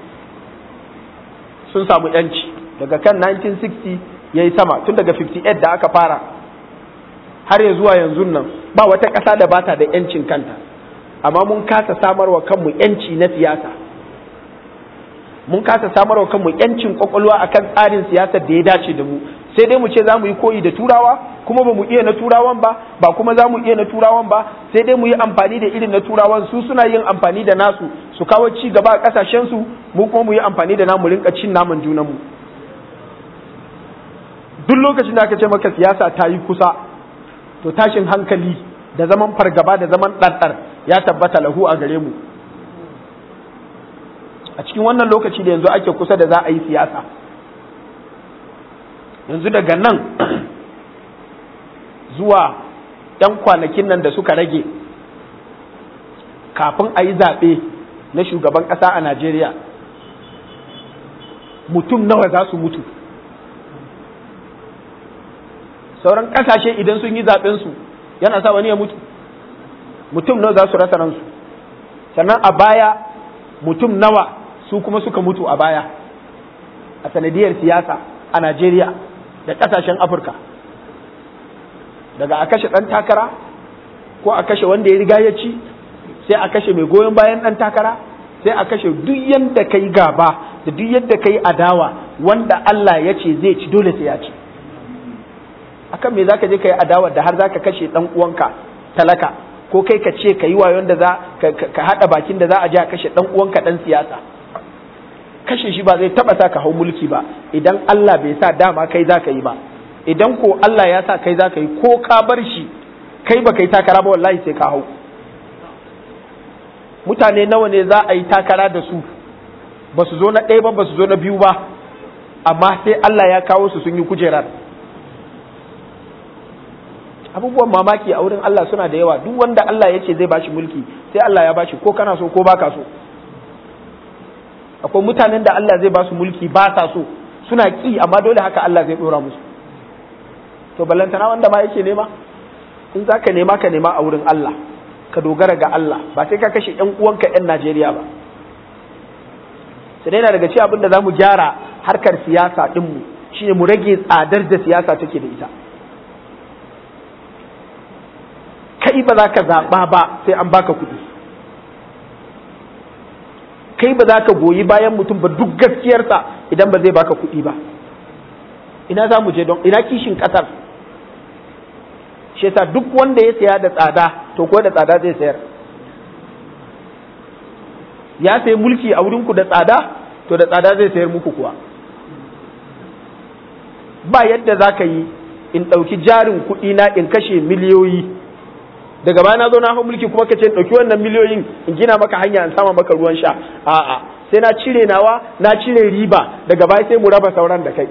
sun samu yanci daga kan 1960 yayi sama, tun daga 58 da aka fara har ya zuwa yanzu nan, ba wata ƙasa da bata da yancin kanta. amma mun kasa samarwa kanmu yanci na siyasa, mun kasa samarwa kanmu yancin kwakwalwa akan tsarin siyasar da ya dace da mu. Sai dai mu ce za mu yi koyi da turawa, kuma ba mu iya na turawan ba kuma za mu iya na turawan ba, sai dai mu yi amfani da irin na turawan. Su suna yin amfani da nasu su kawo ci gaba a kasashensu, mu kuma mu yi amfani da namu rinka cin naman junanmu. Duk lokacin da aka ce maka siyasa ta yi kusa, to tashin hankali da zaman fargaba da zaman ɗarɗar ya tabbata lahu a gare mu. A cikin wannan lokaci da yanzu ake kusa da za a yi siyasa, yanzu daga nan zuwa 'yan kwanakin nan da suka rage kafin a yi zaɓe na shugaban ƙasa a Najeriya, mutum nawa za su mutu? Sauran ƙasashe idan sun yi zaɓensu yana sa wani ya mutu? Mutum nawa za su rasa ransu? Sannan a baya mutum nawa su kuma suka mutu a baya a sanadiyar siyasa a Najeriya da ƙasashen Afirka? Daga a kashe ɗan takara ko a kashe wanda ya riga ya ci, sai a kashe mai goyon bayan ɗan takara, sai a kashe duk yadda ka yi gaba da duk yadda ka yi adawa, wanda Allah ya ce zai ci dole sai ya ci. Akan me za ka je ka yi adawa da har za ka kashe ɗan uwanka talaka, ko kai ka ce ka yi wayon da za ka haɗa bakin da za a je a kashe ɗan uwanka ɗan siyasa? Kashe shi ba zai taɓa sa ka hau mulki ba idan Allah bai sa dama kai za ka yi ba. Idan ko Allah ya sa kai za ka yi, ko ka bar shi kai ba kai takara ba, wallahi sai ka hau. Mutane nawa ne za a yi takara da su ba su zo na ɗaya ba, ba su zo na biyu ba, amma sai Allah ya kawo su sun yi kujerar. Abubuwan mamaki a wurin Allah suna da yawa. Duk wanda Allah ya ce zai bashi mulki, sai Allah ya bashi, ko kana so ko baka so. Akwai mutanen da Allah zai ba su mulki ba sa so, suna ki, amma dole haka Allah zai dora musu. To ballantana wanda ma yake nema? In za ka nema, ka nema a wurin Allah, ka dogara ga Allah, ba sai ka kashe ƴan uwanka ƴan Najeriya ba. Sai dai na daga cikin abin da za mu gyara harkar siyasa ɗinmu shine mu rage tsadar da siyasa take da ita. Kai ba za ka zaɓa ba sai an baka kuɗi, kai ba za ka goyi bayan mutum ba duk gaskiyarsa idan ba zai baka kuɗi ba. Ina za mu je don ina kishin ƙasar? Shi yasa duk wanda ya saya da tsada, to ko da tsada zai sayar. Ya sayi mulki a wurinku da tsada, to da tsada zai sayar muku kuwa. Ba yadda za ka yi in ɗauki jarin kuɗi na in kashe miliyoyi, daga baya na zo na hau mulki kuma ka ce in ɗauki wannan miliyoyin in gina maka hanya in sama maka ruwan sha. A'a, sai na cire nawa, na cire riba, daga baya sai mu raba sauran da kai.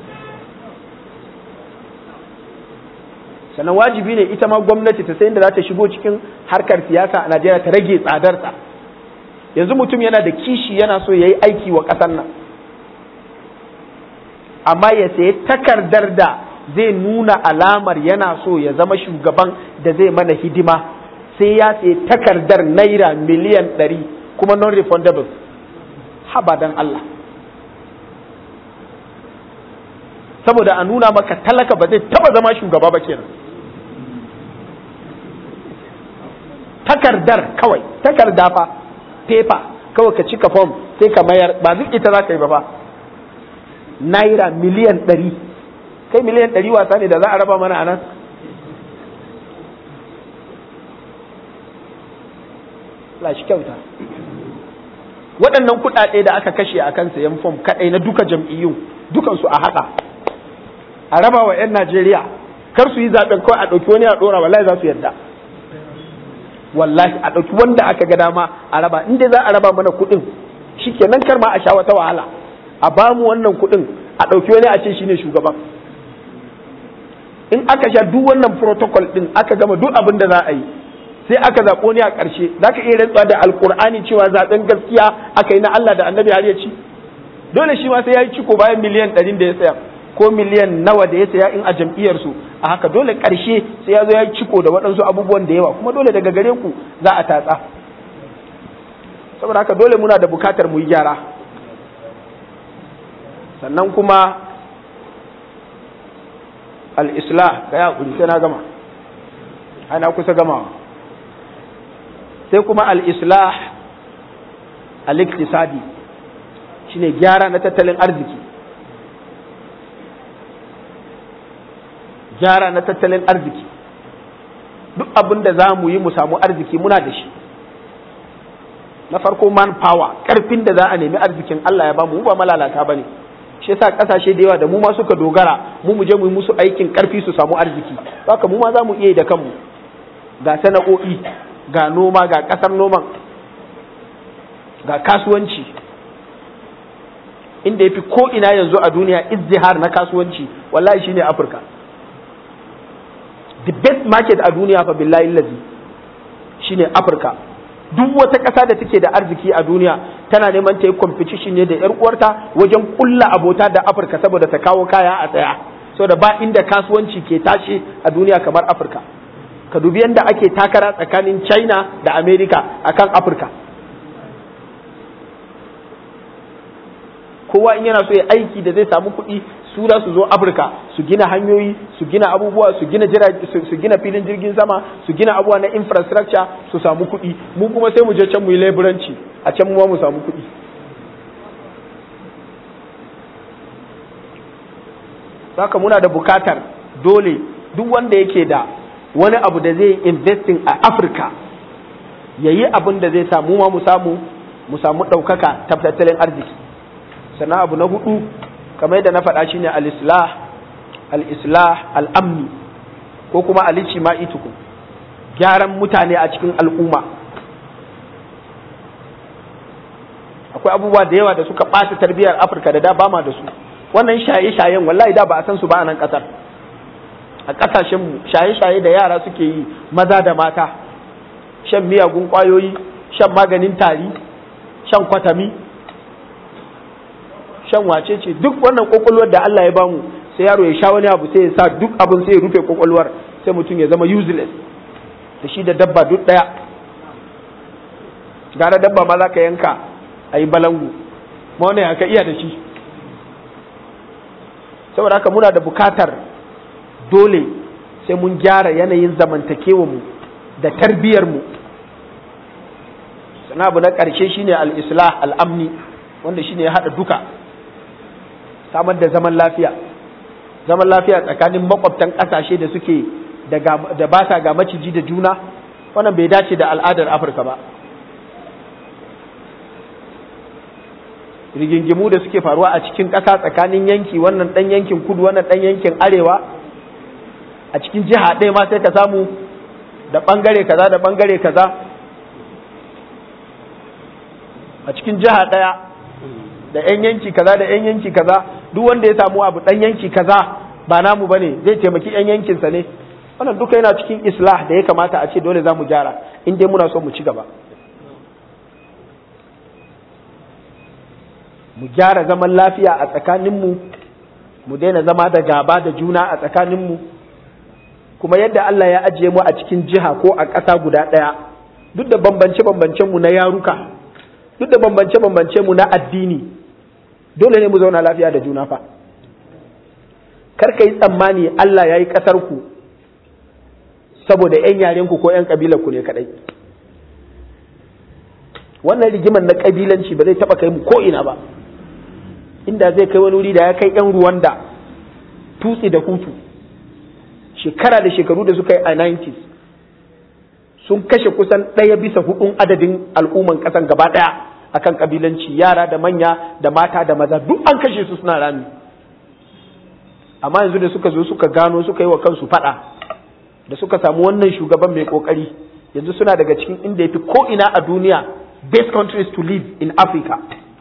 Sannan wajibi ne ita ma gwamnati ta sai inda za ta shigo cikin harkar siyasa a Najeriya, ta rage tsadarsa. Yanzu mutum yana da kishi, yana so ya yi aiki wa ƙasar nan, amma ya sayi takardar da zai nuna alamar yana so ya zama shugaban da zai mana hidima, sai ya sayi takardar naira miliyan 100 kuma non-refundable. Haba dan Allah. Saboda a nuna maka talaka ba zai taba zama shugaba ba kenan. Takardar kawai, takarda fa, paper kawai ka cika form sai ka mayar, ba duk ita za ka yi ba. Naira miliyan 100, kai miliyan 100 wasa ne da za a raba mana anan? Allah shi kyauta. Waɗannan kuɗaɗe da aka kashe a kan sayan fom kaɗai na duka jam'iyyun, dukansu a haɗa, a raba wa 'yan Najeriya, kar su yi zaɓen kawai a ɗauki wani a ɗora, wallahi za su yarda. Wallahi a ɗauki wanda aka ga dama a raba, inda za a raba mana kuɗin shi kenan, kar ma a sha wata wahala, a ba mu wannan kuɗin a ɗauki wani a ce shi ne shugaban. In aka sha duk wannan protocol ɗin aka gama duk abin da za a yi, sai aka zaɓo ne a ƙarshe, za ka iya rantsuwa da alƙur'ani cewa zaɓen gaskiya aka yi na Allah da annabi har ya ci? Dole shi ma sai ya yi ciko bayan miliyan 100 da ya saya, ko miliyan nawa da ya saya in a jam'iyyarsu. A haka dole ƙarshe sai ya zo ya yi ciko da waɗansu abubuwan da yawa, kuma dole daga gare ku za a tatsa. Saboda haka dole muna da bukatar mu yi gyara. Sannan kuma al-islah, ka yi haƙuri sai na gama, ana kusa gamawa. sai kuma al-islah al-iktisadi shine gyara na tattalin arziki. Gyara na tattalin arziki, duk abin da za mu yi mu samu arziki muna da shi. Na farko man power, karfin da za a nemi arzikin Allah ya ba mu ba malalata ba ne. Shi yasa kasashe da yawa da mu ma suka dogara mu je mu yi musu aikin karfi su samu arziki. Haka mu ma za mu iya yi da kanmu. Ga sana'o'i, ga noma, ga kasar noman, ga kasuwanci. Inda yafi ko ina yanzu a duniya izdihar na kasuwanci wallahi shine Afirka. The best market a duniya fa billahi lazi shine Afirka. Duk wata ƙasa da take da arziki a duniya tana neman ta yi competition ne da ƴar uwarta wajen kulla abota da Afirka saboda ta kawo kaya a tsaya. Saboda ba inda kasuwanci ke tashi a duniya kamar Afirka. Ka dubi yadda ake takara tsakanin China da America akan Afirka. Kowa in yana so ya aiki da zai samu kuɗi su za su zo Afirka su gina hanyoyi, su gina abubuwa, su gina filin jirgin sama, su gina abubuwa na infrastructure su samu kuɗi. Mu kuma sai mu je can mu yi leburanci, a can mu mu samu kuɗi. Saka muna da bukatar dole duk wanda yake da wani abu da zai investing a Afirka ya yi abin da zai samu ma mu samu ɗaukaka ta tattalin arziki. Sannan abu na hudu kamar yadda na faɗa shine al-islah al-amni ko kuma al-ijtima'i tukun, gyaran mutane a cikin al'umma. Akwai abubuwa da yawa da suka ɓata tarbiyyar Afirka da da ba ma da su. Wannan shaye-shayen wallahi da ba a san su ba a nan ƙasar. A ƙasashenmu shaye-shaye da yara suke yi maza da mata, shan miyagun ƙwayoyi, shan maganin tari, shan kwatami, shan wacece, duk wannan ƙwaƙwalwar da Allah ya bamu sai yaro ya sha wani abu sai ya sa duk abin sai ya rufe ƙwaƙwalwar sai mutum ya zama useless. Da shi da dabba duk ɗaya. Gara dabba ma za ka yanka a yi balangu, ma wani haka iya da shi. Saboda haka muna da bukatar dole sai mun gyara yanayin zamantakewarmu da tarbiyyarmu. Sannan abu na ƙarshe shine al-islah al-amni wanda shine ya haɗa duka, samar da zaman lafiya tsakanin makwabtan ƙasashe da suke da ba sa ga maciji da juna. Wannan bai dace da al'adar Afirka ba. Rigingimu da suke faruwa a cikin ƙasa tsakanin yanki, wannan ɗan yankin kudu, wannan ɗan yankin arewa, a cikin jiha ɗaya ma sai ka samu da ɓangare kaza da ɓangare kaza a cikin jiha ɗaya, da ƴan yanki kaza da ƴan yanki kaza. Duk wanda ya samu abu ɗan yanki kaza ba namu bane zai taimaki ƴan yankinsa ne. Wannan duka yana cikin islah da ya kamata a ce dole za mu gyara in dai muna so mu ci gaba. Mu gyara zaman lafiya a tsakaninmu, mu daina zama da gaba da juna a tsakaninmu. Kuma yadda Allah ya ajiye mu a cikin jiha ko a ƙasa guda ɗaya, duk da bambance-bambancenmu na yaruka, duk da bambance-bambancenmu na addini, dole ne mu zauna lafiya da juna fa. Kar ka yi tsammani Allah ya yi ƙasarku saboda 'yan yarenku ko 'yan ƙabilarku ne kaɗai. Wannan rigimar na ƙabilanci ba zai taɓa kai mu ko ina ba. Inda zai kai wani wuri da ya kai 'yan Ruwanda tutsi da hutu shekara da shekaru da suka yi a 90s sun kashe kusan 1/4 adadin al'umman ƙasan gaba ɗaya akan ƙabilanci, yara da manya da mata da maza duk an kashe su suna rami. Amma yanzu da suka zo suka gano suka yi wa kansu faɗa da suka samu wannan shugaban mai ƙoƙari, yanzu suna daga cikin inda ya fi ko ina a duniya best countries to live in Africa.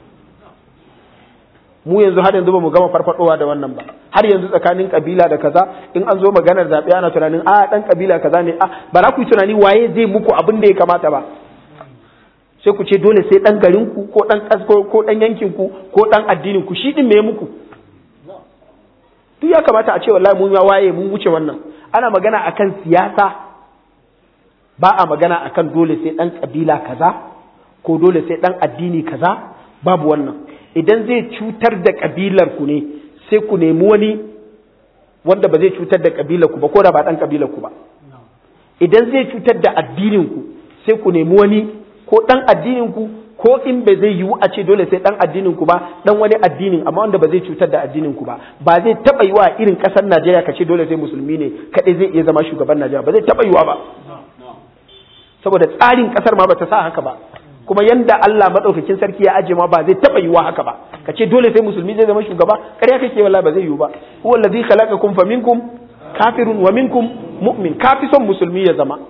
Mu yanzu har yanzu ba mu gama farfadowa da wannan ba. Har yanzu tsakanin kabila da kaza in an zo maganar zaɓe ana tunanin dan kabila kaza ne, ba za ku yi tunani waye zai muku abin da ya kamata ba. Sai ku ce dole sai dan garin ku ko dan ko dan yankin ku ko dan addinin ku, shi din me muku. Duk ya kamata a ce wallahi mun waye mun wuce wannan. Ana magana akan siyasa, ba a magana akan dole sai dan kabila kaza ko dole sai dan addini kaza, babu wannan. Idan zai cutar da kabilar ku ne sai ku nemi wani wanda ba zai cutar da kabilar ku ba ko da ba dan kabilar ku ba. Idan zai cutar da addinin ku sai ku nemi wani ko dan addinin ku, ko in bai zai yiwu a ce dole sai dan addinin ku ba, dan wani addinin amma wanda ba zai cutar da addinin ku ba. Ba zai taba yiwa irin kasar Najeriya ka ce dole sai musulmi ne kadai zai iya zama shugaban Najeriya, ba zai taba yiwa ba, saboda tsarin kasar ma bata sa haka ba, kuma yanda Allah madaukakin sarki ya aje ma ba zai taba yiwa haka ba. Ka ce dole sai musulmi zai zama shugaba, ƙarya kake, wallahi ba zai yiwu ba. huwa allazi khalaqakum faminkum kafirun wa minkum mu'min. Kafi son musulmi ya zama,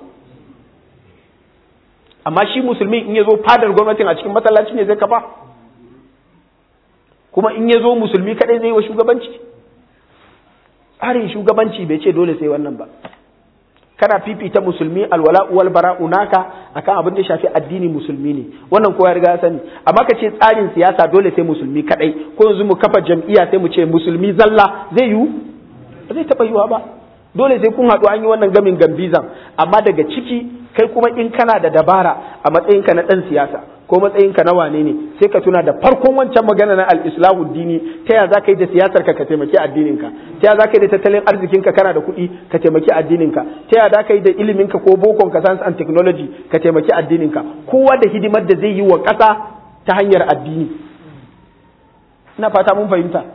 amma shi musulmi in ya zo fadar gwamnatin a cikin masallaci ne zai kafa, kuma in ya zo musulmi kadai zai yi wa shugabanci. Tsarin shugabanci bai ce dole sai wannan ba. Kana fifita musulmi alwala wal bara'u naka akan abin da shafi addini musulmi ne, wannan kowa ya riga ya sani. Amma ka ce tsarin siyasa dole sai musulmi kadai, ko yanzu mu kafa jam'iyya sai mu ce musulmi zalla, zai yiwu? Ba zai taba yiwa ba. Dole sai kun haɗu an yi wannan gamin gambizan, amma daga ciki kai kuma in kana da dabara a matsayinka na ɗan siyasa ko matsayinka na wane ne, sai ka tuna da farkon wancan magana na al-islahu dini, ta ya za ka yi da siyasar ka taimaki addininka, ta ya za ka yi da tattalin arzikinka kana da kuɗi ka taimaki addininka, ta ya za ka yi da iliminka ko bokon ka science and technology ka taimaki addininka. Kowa da hidimar da zai yi wa ƙasa ta hanyar addini. Ina fata mun fahimta.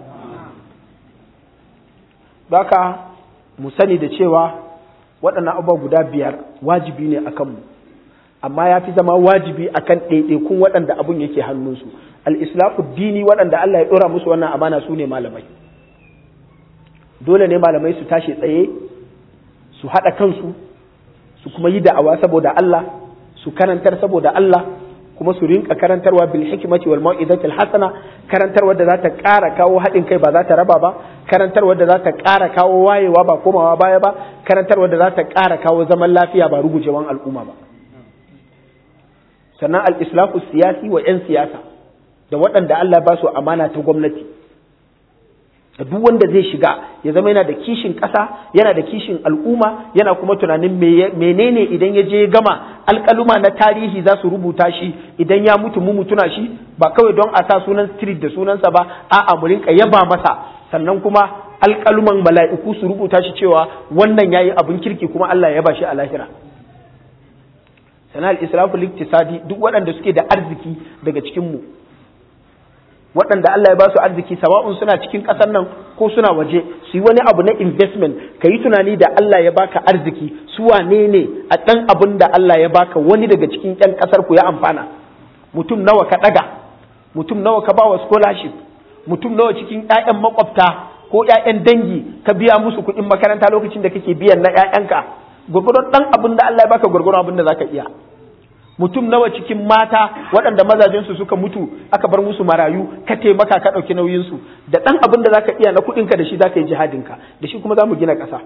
Baka mu sani da cewa waɗannan abubuwa guda 5 wajibi ne a kanmu, amma ya fi zama wajibi a kan ɗaiɗaikun waɗanda abun yake hannunsu. Al-islamu dini, waɗanda Allah ya ɗora musu wannan amana su ne malamai. Dole ne malamai su tashi tsaye, su haɗa kansu, su kuma yi da'awa saboda Allah, su karantar saboda Allah, kuma su rinka karantarwa bil hikmati wal mau'izatil hasana, karantarwa da za ta ƙara kawo haɗin kai ba za ta raba ba, karantarwa da za ta ƙara kawo wayewa ba komawa baya ba, karantarwa da za ta ƙara kawo zaman lafiya ba rugujewan al'umma ba. Sannan al-islafu siyasi wa 'yan siyasa da waɗanda Allah ba su amana ta gwamnati, da duk wanda zai shiga ya zama yana da kishin ƙasa, yana da kishin al'umma, yana kuma tunanin menene idan ya je gama alƙaluma na tarihi za su rubuta shi idan ya mutu mu mutuna shi, ba kawai don a sa sunan street da sunansa ba, a'a mu rinka yaba masa, sannan kuma alƙaluman mala'iku su rubuta shi cewa wannan yayi abin kirki kuma Allah ya ba shi a lahira. Sannan al-israfu liktisadi, duk waɗanda suke da arziki daga cikin mu, waɗanda Allah ya ba su arziki, sawa'un suna cikin ƙasar nan ko suna waje, su yi wani abu na investment. Ka yi tunani da Allah ya baka arziki, su wane ne a ɗan abin da Allah ya baka wani daga cikin ƴan ƙasar ku ya amfana. Mutum nawa ka ɗaga, mutum nawa ka ba wa scholarship, mutum nawa cikin ƴaƴan makwabta ko ƴaƴan dangi ka biya musu kuɗin makaranta lokacin da kake biyan na ƴaƴanka. Gurgurun ɗan abin da Allah ya baka, gurgurun abin da zaka iya. Mutum nawa cikin mata waɗanda mazajensu suka mutu aka bar musu marayu, ka taimaka ka ɗauki nauyinsu, da ɗan abin da zaka iya na kuɗinka da shi zaka yi jihadinka, da shi kuma za mu gina ƙasa.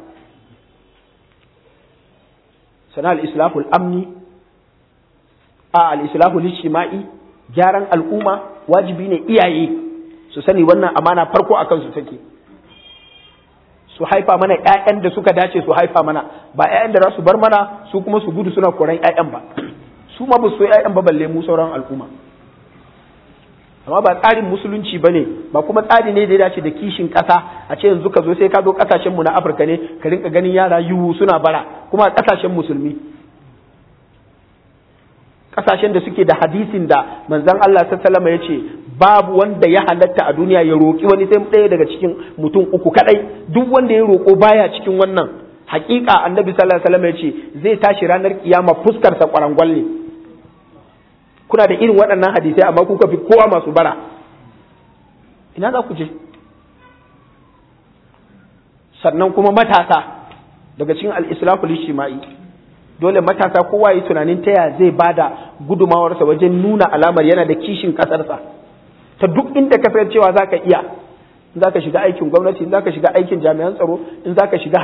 Sana al-islahul amni, al-islahul ijtima'i, gyaran al'umma, wajibi ne iyaye su sani wannan amana farko akan su take. Su haifa mana ƴaƴan da suka dace su haifa mana, ba ƴaƴan da za su bar mana su kuma su gudu suna koran ƴaƴan ba. Su ma ba su ƴaƴan ba balle mu sauran al'umma. Amma ba tsarin musulunci bane, ba kuma tsari ne da ya dace da kishin ƙasa. A ce yanzu ka zo sai ka zo ƙasashen mu na Afirka ne ka rinka ganin yara yiwu suna bara, kuma ƙasashen musulmi, ƙasashen da suke da hadisin da manzon Allah sallallahu alaihi wasallam ya ce babu wanda ya halatta a duniya ya roƙi wani sai ɗaya daga cikin mutum uku kadai. Duk wanda ya roƙo baya cikin wannan, hakika annabi sallallahu alaihi wasallam ya ce zai tashi ranar kiyama fuskar sa kwarangwal ne. Kuna da irin waɗannan hadisai amma kuka fi kowa masu bara, ina za ku je? Sannan kuma matasa daga cikin al-islamu lijtima'i, dole matasa kowa yi tunanin ta ya zai bada gudumawarsa wajen nuna alamar yana da kishin ƙasarsa ta duk inda ka sayar cewa zaka iya. In zaka shiga aikin gwamnati, in zaka shiga aikin jami'an tsaro, in zaka shiga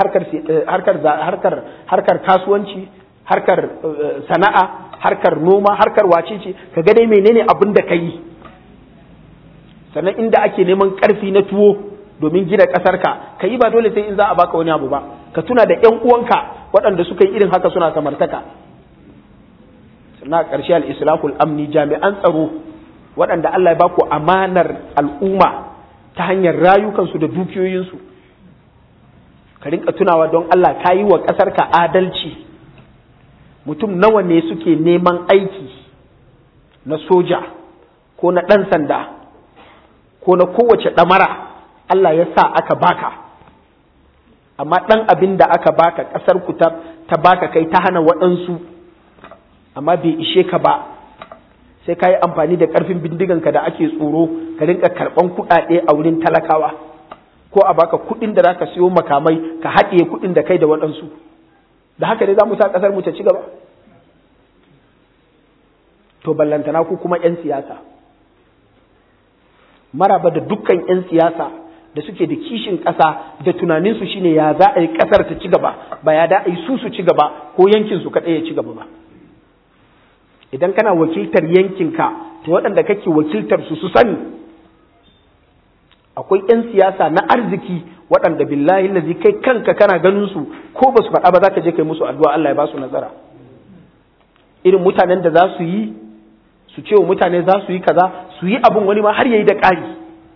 harkar kasuwanci, harkar sana'a, harkar noma, harkar wacece, ka ga dai menene abin da ka yi. Sannan inda ake neman ƙarfi na tuwo domin gina ƙasarka, ka yi ba dole sai in za a baka wani abu ba. Ka tuna da ƴan uwanka waɗanda suka yi irin haka suna samartaka. Sannan a ƙarshe al-islahul amni, jami'an tsaro waɗanda Allah ya baku amanar al'umma ta hanyar rayukansu da dukiyoyinsu. Ka rinka tunawa don Allah ka yi wa ƙasarka adalci. mutum nawa ne suke neman aiki na soja ko na ɗan sanda ko na kowace ɗamara Allah ya sa aka baka, amma ɗan abin da aka baka ƙasar ku ta baka kai ta hana waɗansu, amma bai ishe ka ba, sai ka yi amfani da ƙarfin bindiganka da ake tsoro ka rinka karɓan kuɗaɗe a wurin talakawa, ko a baka kuɗin da za ka siyo makamai ka haɗiye kuɗin da kai da waɗansu. Da haka ne za mu sa ƙasar mu ta ci gaba? To ballantana ku kuma 'yan siyasa, maraba da dukkan 'yan siyasa da suke da kishin ƙasa da tunaninsu shine ya za a yi ƙasar ta ci gaba, ba ya da a yi su ci gaba ko yankin su kaɗai ya ci gaba ba. Idan kana wakiltar yankinka, to waɗanda kake wakiltar su sani akwai 'yan siyasa na arziki waɗanda billahi lazi kai kanka kana ganin su ko ba su faɗa ba za ka je kai musu addu'a Allah ya ba su nasara. Irin mutanen da za su yi su ce wa mutane za su yi kaza, su yi abin wani ma har yayi da ƙari.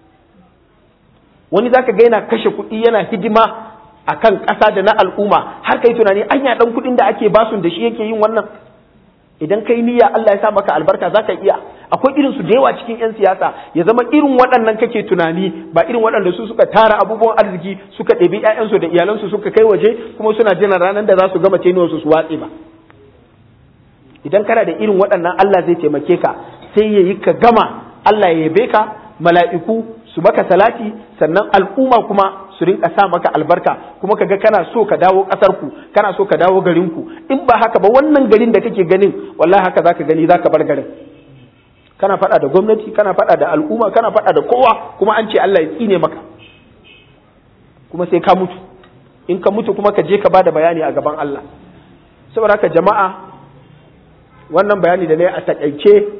Wani za ka ga yana kashe kuɗi yana hidima a kan ƙasa da na al'umma, har kai tunani anya ɗan kuɗin da ake basun da shi yake yin wannan. Idan kai niyya Allah ya sa maka albarka za ka iya. Akwai irin su da yawa cikin 'yan siyasa, ya zama irin waɗannan kake tunani, ba irin waɗanda su suka tara abubuwan arziki suka ɗebi 'ya'yansu da iyalansu suka kai waje kuma suna jiran ranar da za su gama tenuwarsu su watse ba. Idan kana da irin waɗannan Allah zai taimake ka, sai ya yi ka gama, Allah ya yabe ka, mala'iku su maka salati, sannan al'umma kuma su rinka sa maka albarka, kuma kaga kana so ka dawo ƙasarku, kana so ka dawo garinku. In ba haka ba wannan garin da kake ganin, wallahi haka zaka gani zaka bar garin. Kana faɗa da gwamnati, kana faɗa da al'umma, kana faɗa da kowa, kuma an ce Allah ya tsine maka, kuma sai ka mutu. In ka mutu kuma ka je ka bada bayani a gaban Allah. Saboda haka jama'a, wannan bayani da ne a takaice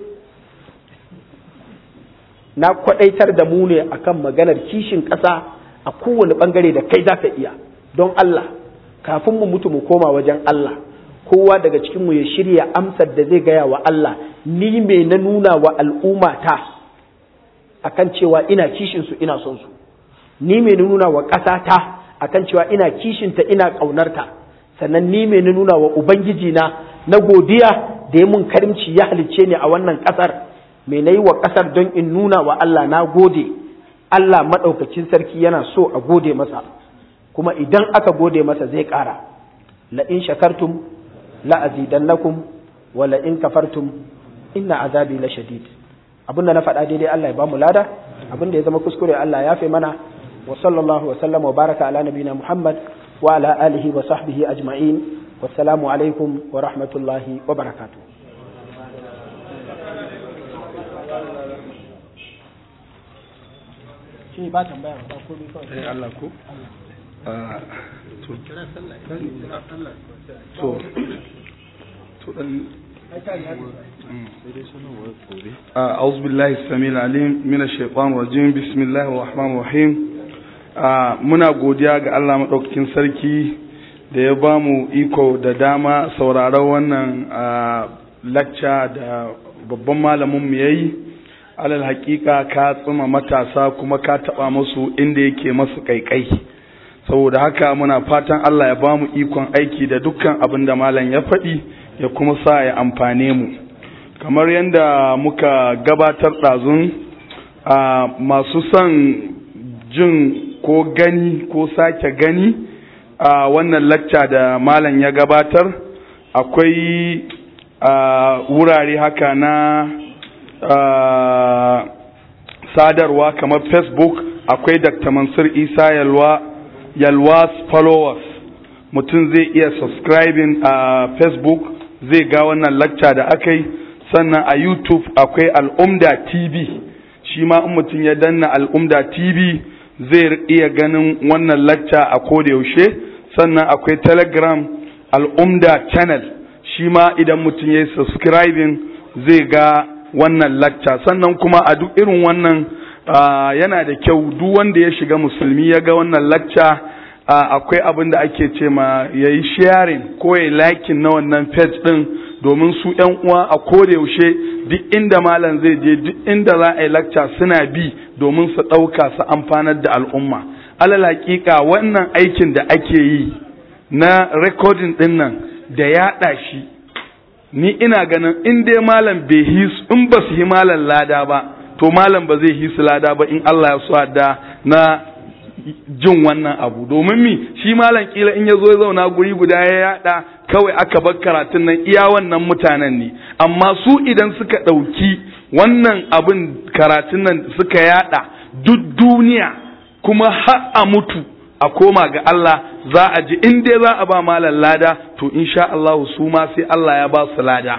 na kwadaitar da mu ne akan maganar kishin ƙasa a kowane bangare da kai za ka iya. Don Allah, kafin mu mutu mu koma wajen Allah, kowa daga cikin mu ya shirya amsar da zai gaya wa Allah, ni me na nuna wa al'ummata akan cewa ina kishin su, ina son su. Ni me na nuna wa ƙasata akan cewa ina kishinta, ina ƙaunarta. Sannan ni me na nuna wa Ubangiji na godiya da ya mun karimci ya halicce ni a wannan ƙasar. Me na yi wa ƙasar don in nuna wa Allah na gode. Allah maɗaukacin sarki yana so a gode masa, kuma idan aka gode masa zai ƙara. La in shakartum la azidannakum wa la in kafartum inna azabi la shadid. Abin da na faɗa daidai Allah ya bamu lada, abin da ya zama kuskure Allah ya fi mana. Wa sallallahu wa sallam wa baraka ala nabina Muhammad wa ala alihi wa sahbihi ajma'in. Wassalamu alaikum wa rahmatullahi wa barakatuh. Shi ba tambaya ba ko bi kawai. Allah ko? أعوذ بالله السميع العليم من الشيطان الرجيم بسم الله الرحمن الرحيم. muna godiya ga Allah madaukakin sarki da ya bamu iko da dama sauraron wannan lecture da babban malamin mu yayi. Alal hakika ka tsuma matasa kuma ka taba musu inda yake masu kaikai. Saboda haka muna fatan Allah ya bamu ikon aiki da dukkan abin da malam ya faɗi ya kuma sa ya amfane mu. Kamar yadda muka gabatar ɗazun, masu son jin ko gani ko sake gani a wannan lacca da malam ya gabatar, akwai wurare haka na sadarwa kamar Facebook. Akwai Dr. Mansur Isa Yalwa's followers, mutum zai iya subscribing a Facebook, zai ga wannan lecture da aka yi. Sannan a YouTube akwai Al'umda TV, shi ma in mutum ya danna Al'umda TV zai iya ganin wannan lecture a koda yaushe. Sannan akwai Telegram Al'umda channel, shi ma idan mutum ya yi subscribing zai ga wannan lecture. Sannan kuma a duk irin wannan yana da kyau duk wanda ya shiga musulmi ya ga wannan lecture, akwai abin da ake ce ma yayi sharing ko yayi liking na wannan page din, domin su ƴan uwa a koda yaushe duk inda malam zai je, duk inda za a yi lecture suna bi domin su ɗauka su amfanar da al'umma. Alal hakika wannan aikin da ake yi na recording din nan da yaɗa shi ni ina ganin in dai malam bai hisu, in ba su yi malam lada ba, to malam ba zai hisu lada ba in Allah ya so da na jin wannan abu. Domin mi shi malam kila in ya zo ya zauna guri guda ya yada kawai aka bar karatun nan iya wannan mutanen ne, amma su idan suka ɗauki wannan abin karatun nan suka yada duk duniya kuma har a mutu a koma ga Allah, za a ji in dai za a ba malam lada to insha Allah su ma sai Allah ya ba su lada.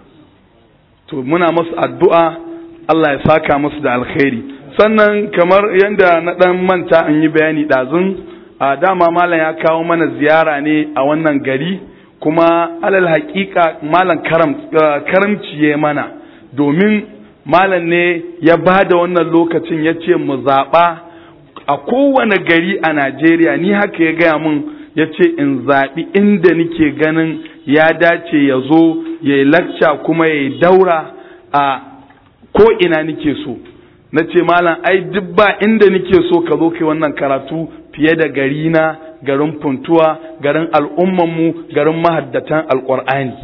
To muna masu addu'a Allah ya saka musu da alkhairi. Sannan kamar yadda na dan manta an yi bayani ɗazun, a dama malam ya kawo mana ziyara ne a wannan gari, kuma alal haƙiƙa malam karamci ya mana, domin malam ne ya ba da wannan lokacin ya ce mu zaɓa a kowane gari a Najeriya, ni haka ya gaya mun, ya ce in zaɓi inda nike ganin ya dace ya zo ya yi lakca kuma ya yi daura a ko ina nike so. Na ce malam ai duk ba inda nike so ka zo kai wannan karatu fiye da gari na, garin Funtuwa, garin al'ummanmu, garin mahaddatan alƙur'ani.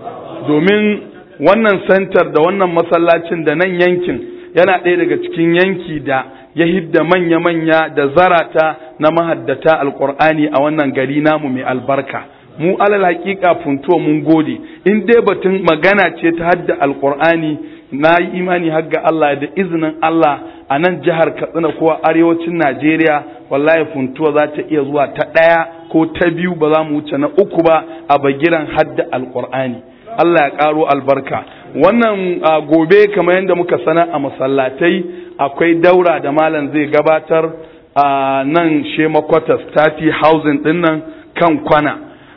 Domin wannan santar da wannan masallacin da nan yankin yana ɗaya daga cikin yanki da ya hidda manya-manya da zarata na mahaddata alƙur'ani a wannan gari namu mai albarka. Mu alal haƙiƙa Funtuwa mun gode, in dai batun magana ce ta hadda alƙur'ani, na yi imani har ga Allah da izinin Allah a nan jihar Katsina ko a arewacin Najeriya, wallahi Funtuwa za ta iya zuwa ta ɗaya ko ta biyu, ba za mu wuce na uku ba a bagiran hadda alƙur'ani. Allah ya ƙaro albarka. Wannan gobe kamar yadda muka sanar a masallatai akwai daura da malam zai gabatar a nan Shema Quarters 30 housing din nan kan kwana.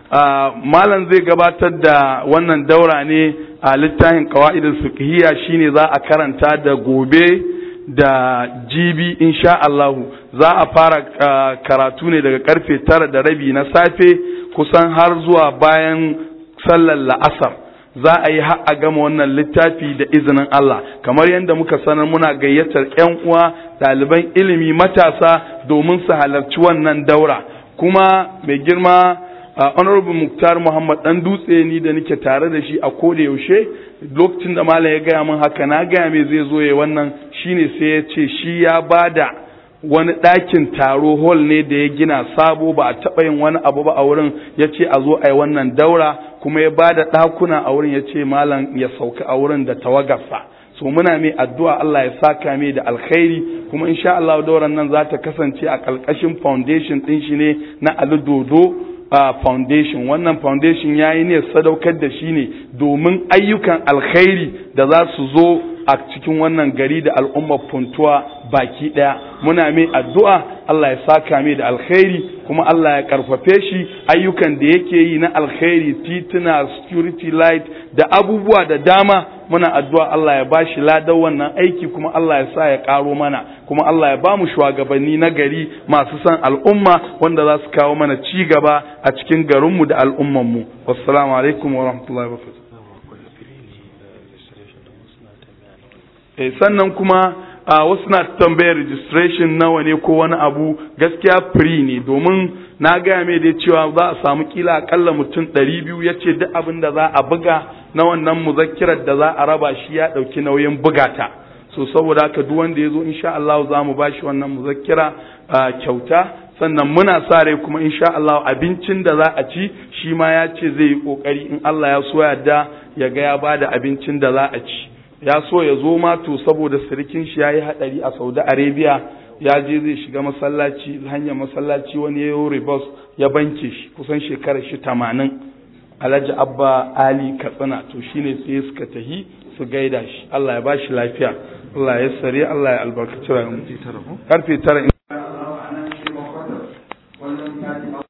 Malam zai gabatar da wannan daura ne a littafin qawaidul fiqhiyya, shine za a karanta da gobe da jibi insha Allah. Za a fara karatu ne daga karfe 9:30 na safe kusan har zuwa bayan sallar la'asar. Za a yi har a gama wannan littafi da izinin Allah. Kamar yadda muka sanar muna gayyatar 'yan uwa ɗaliban ilimi matasa domin su halarci wannan daura. Kuma mai girma Honorable Muktar Muhammad Dan Dutse, ni da nake tare da shi a koda yaushe, lokacin da malam ya gaya min haka na gaya mai zai zo ya wannan, shine sai ya ce shi ya bada wani ɗakin taro hall ne da ya gina sabo, ba a taɓa yin wani abu ba a wurin, ya ce a zo a yi wannan daura, kuma ya bada ɗakuna a wurin, ya ce malam ya sauka a wurin da tawagarsa. So muna mai addu'a Allah ya saka mai da alkhairi, kuma insha Allah dauran nan za ta kasance a ƙarƙashin foundation ɗin shi ne na Ali Dodo foundation. Wannan foundation ya yi ne sadaukar da shi ne domin ayyukan alkhairi da za su zo a cikin wannan gari da al'ummar Funtuwa baki ɗaya. Muna mai addu'a Allah ya saka mai da alkhairi, kuma Allah ya karfafe shi ayyukan da yake yi na alkhairi, tituna, security light da abubuwa da dama. Muna addu'a Allah ya bashi ladan wannan aiki, kuma Allah ya sa ya karo mana, kuma Allah ya ba mu shugabanni na gari masu san al'umma wanda za su kawo mana ci gaba a cikin garinmu da al'ummanmu. Wassalamu alaikum wa rahmatullahi wa barakatuh. Sannan kuma wasu na tambayar registration nawa ne ko wani abu, gaskiya free ne, domin na gaya mai da cewa za a samu kila akalla mutum 200, ya ce duk abin da za a buga na wannan muzakkirar da za a raba shi ya ɗauki nauyin bugata. So saboda haka duk wanda ya zo insha Allah za mu ba shi wannan muzakkira kyauta. Sannan muna sa rai kuma insha Allah abincin da za a ci shi ma ya ce zai yi kokari in Allah ya so yadda ya ga ya bada abincin da za a ci. Ya so ya zo ma to saboda sirikin shi ya yi haɗari a Saudi Arabia, ya je zai shiga masallaci, hanyar masallaci wani ya yi ribos ya banke shi, kusan shekarar shi 80. Alhaji Abba Ali Katsina, to shine sai suka tahi su gaida shi. Allah ya ba shi lafiya, Allah ya sare, Allah ya albarkaci rayuwar. Karfe 9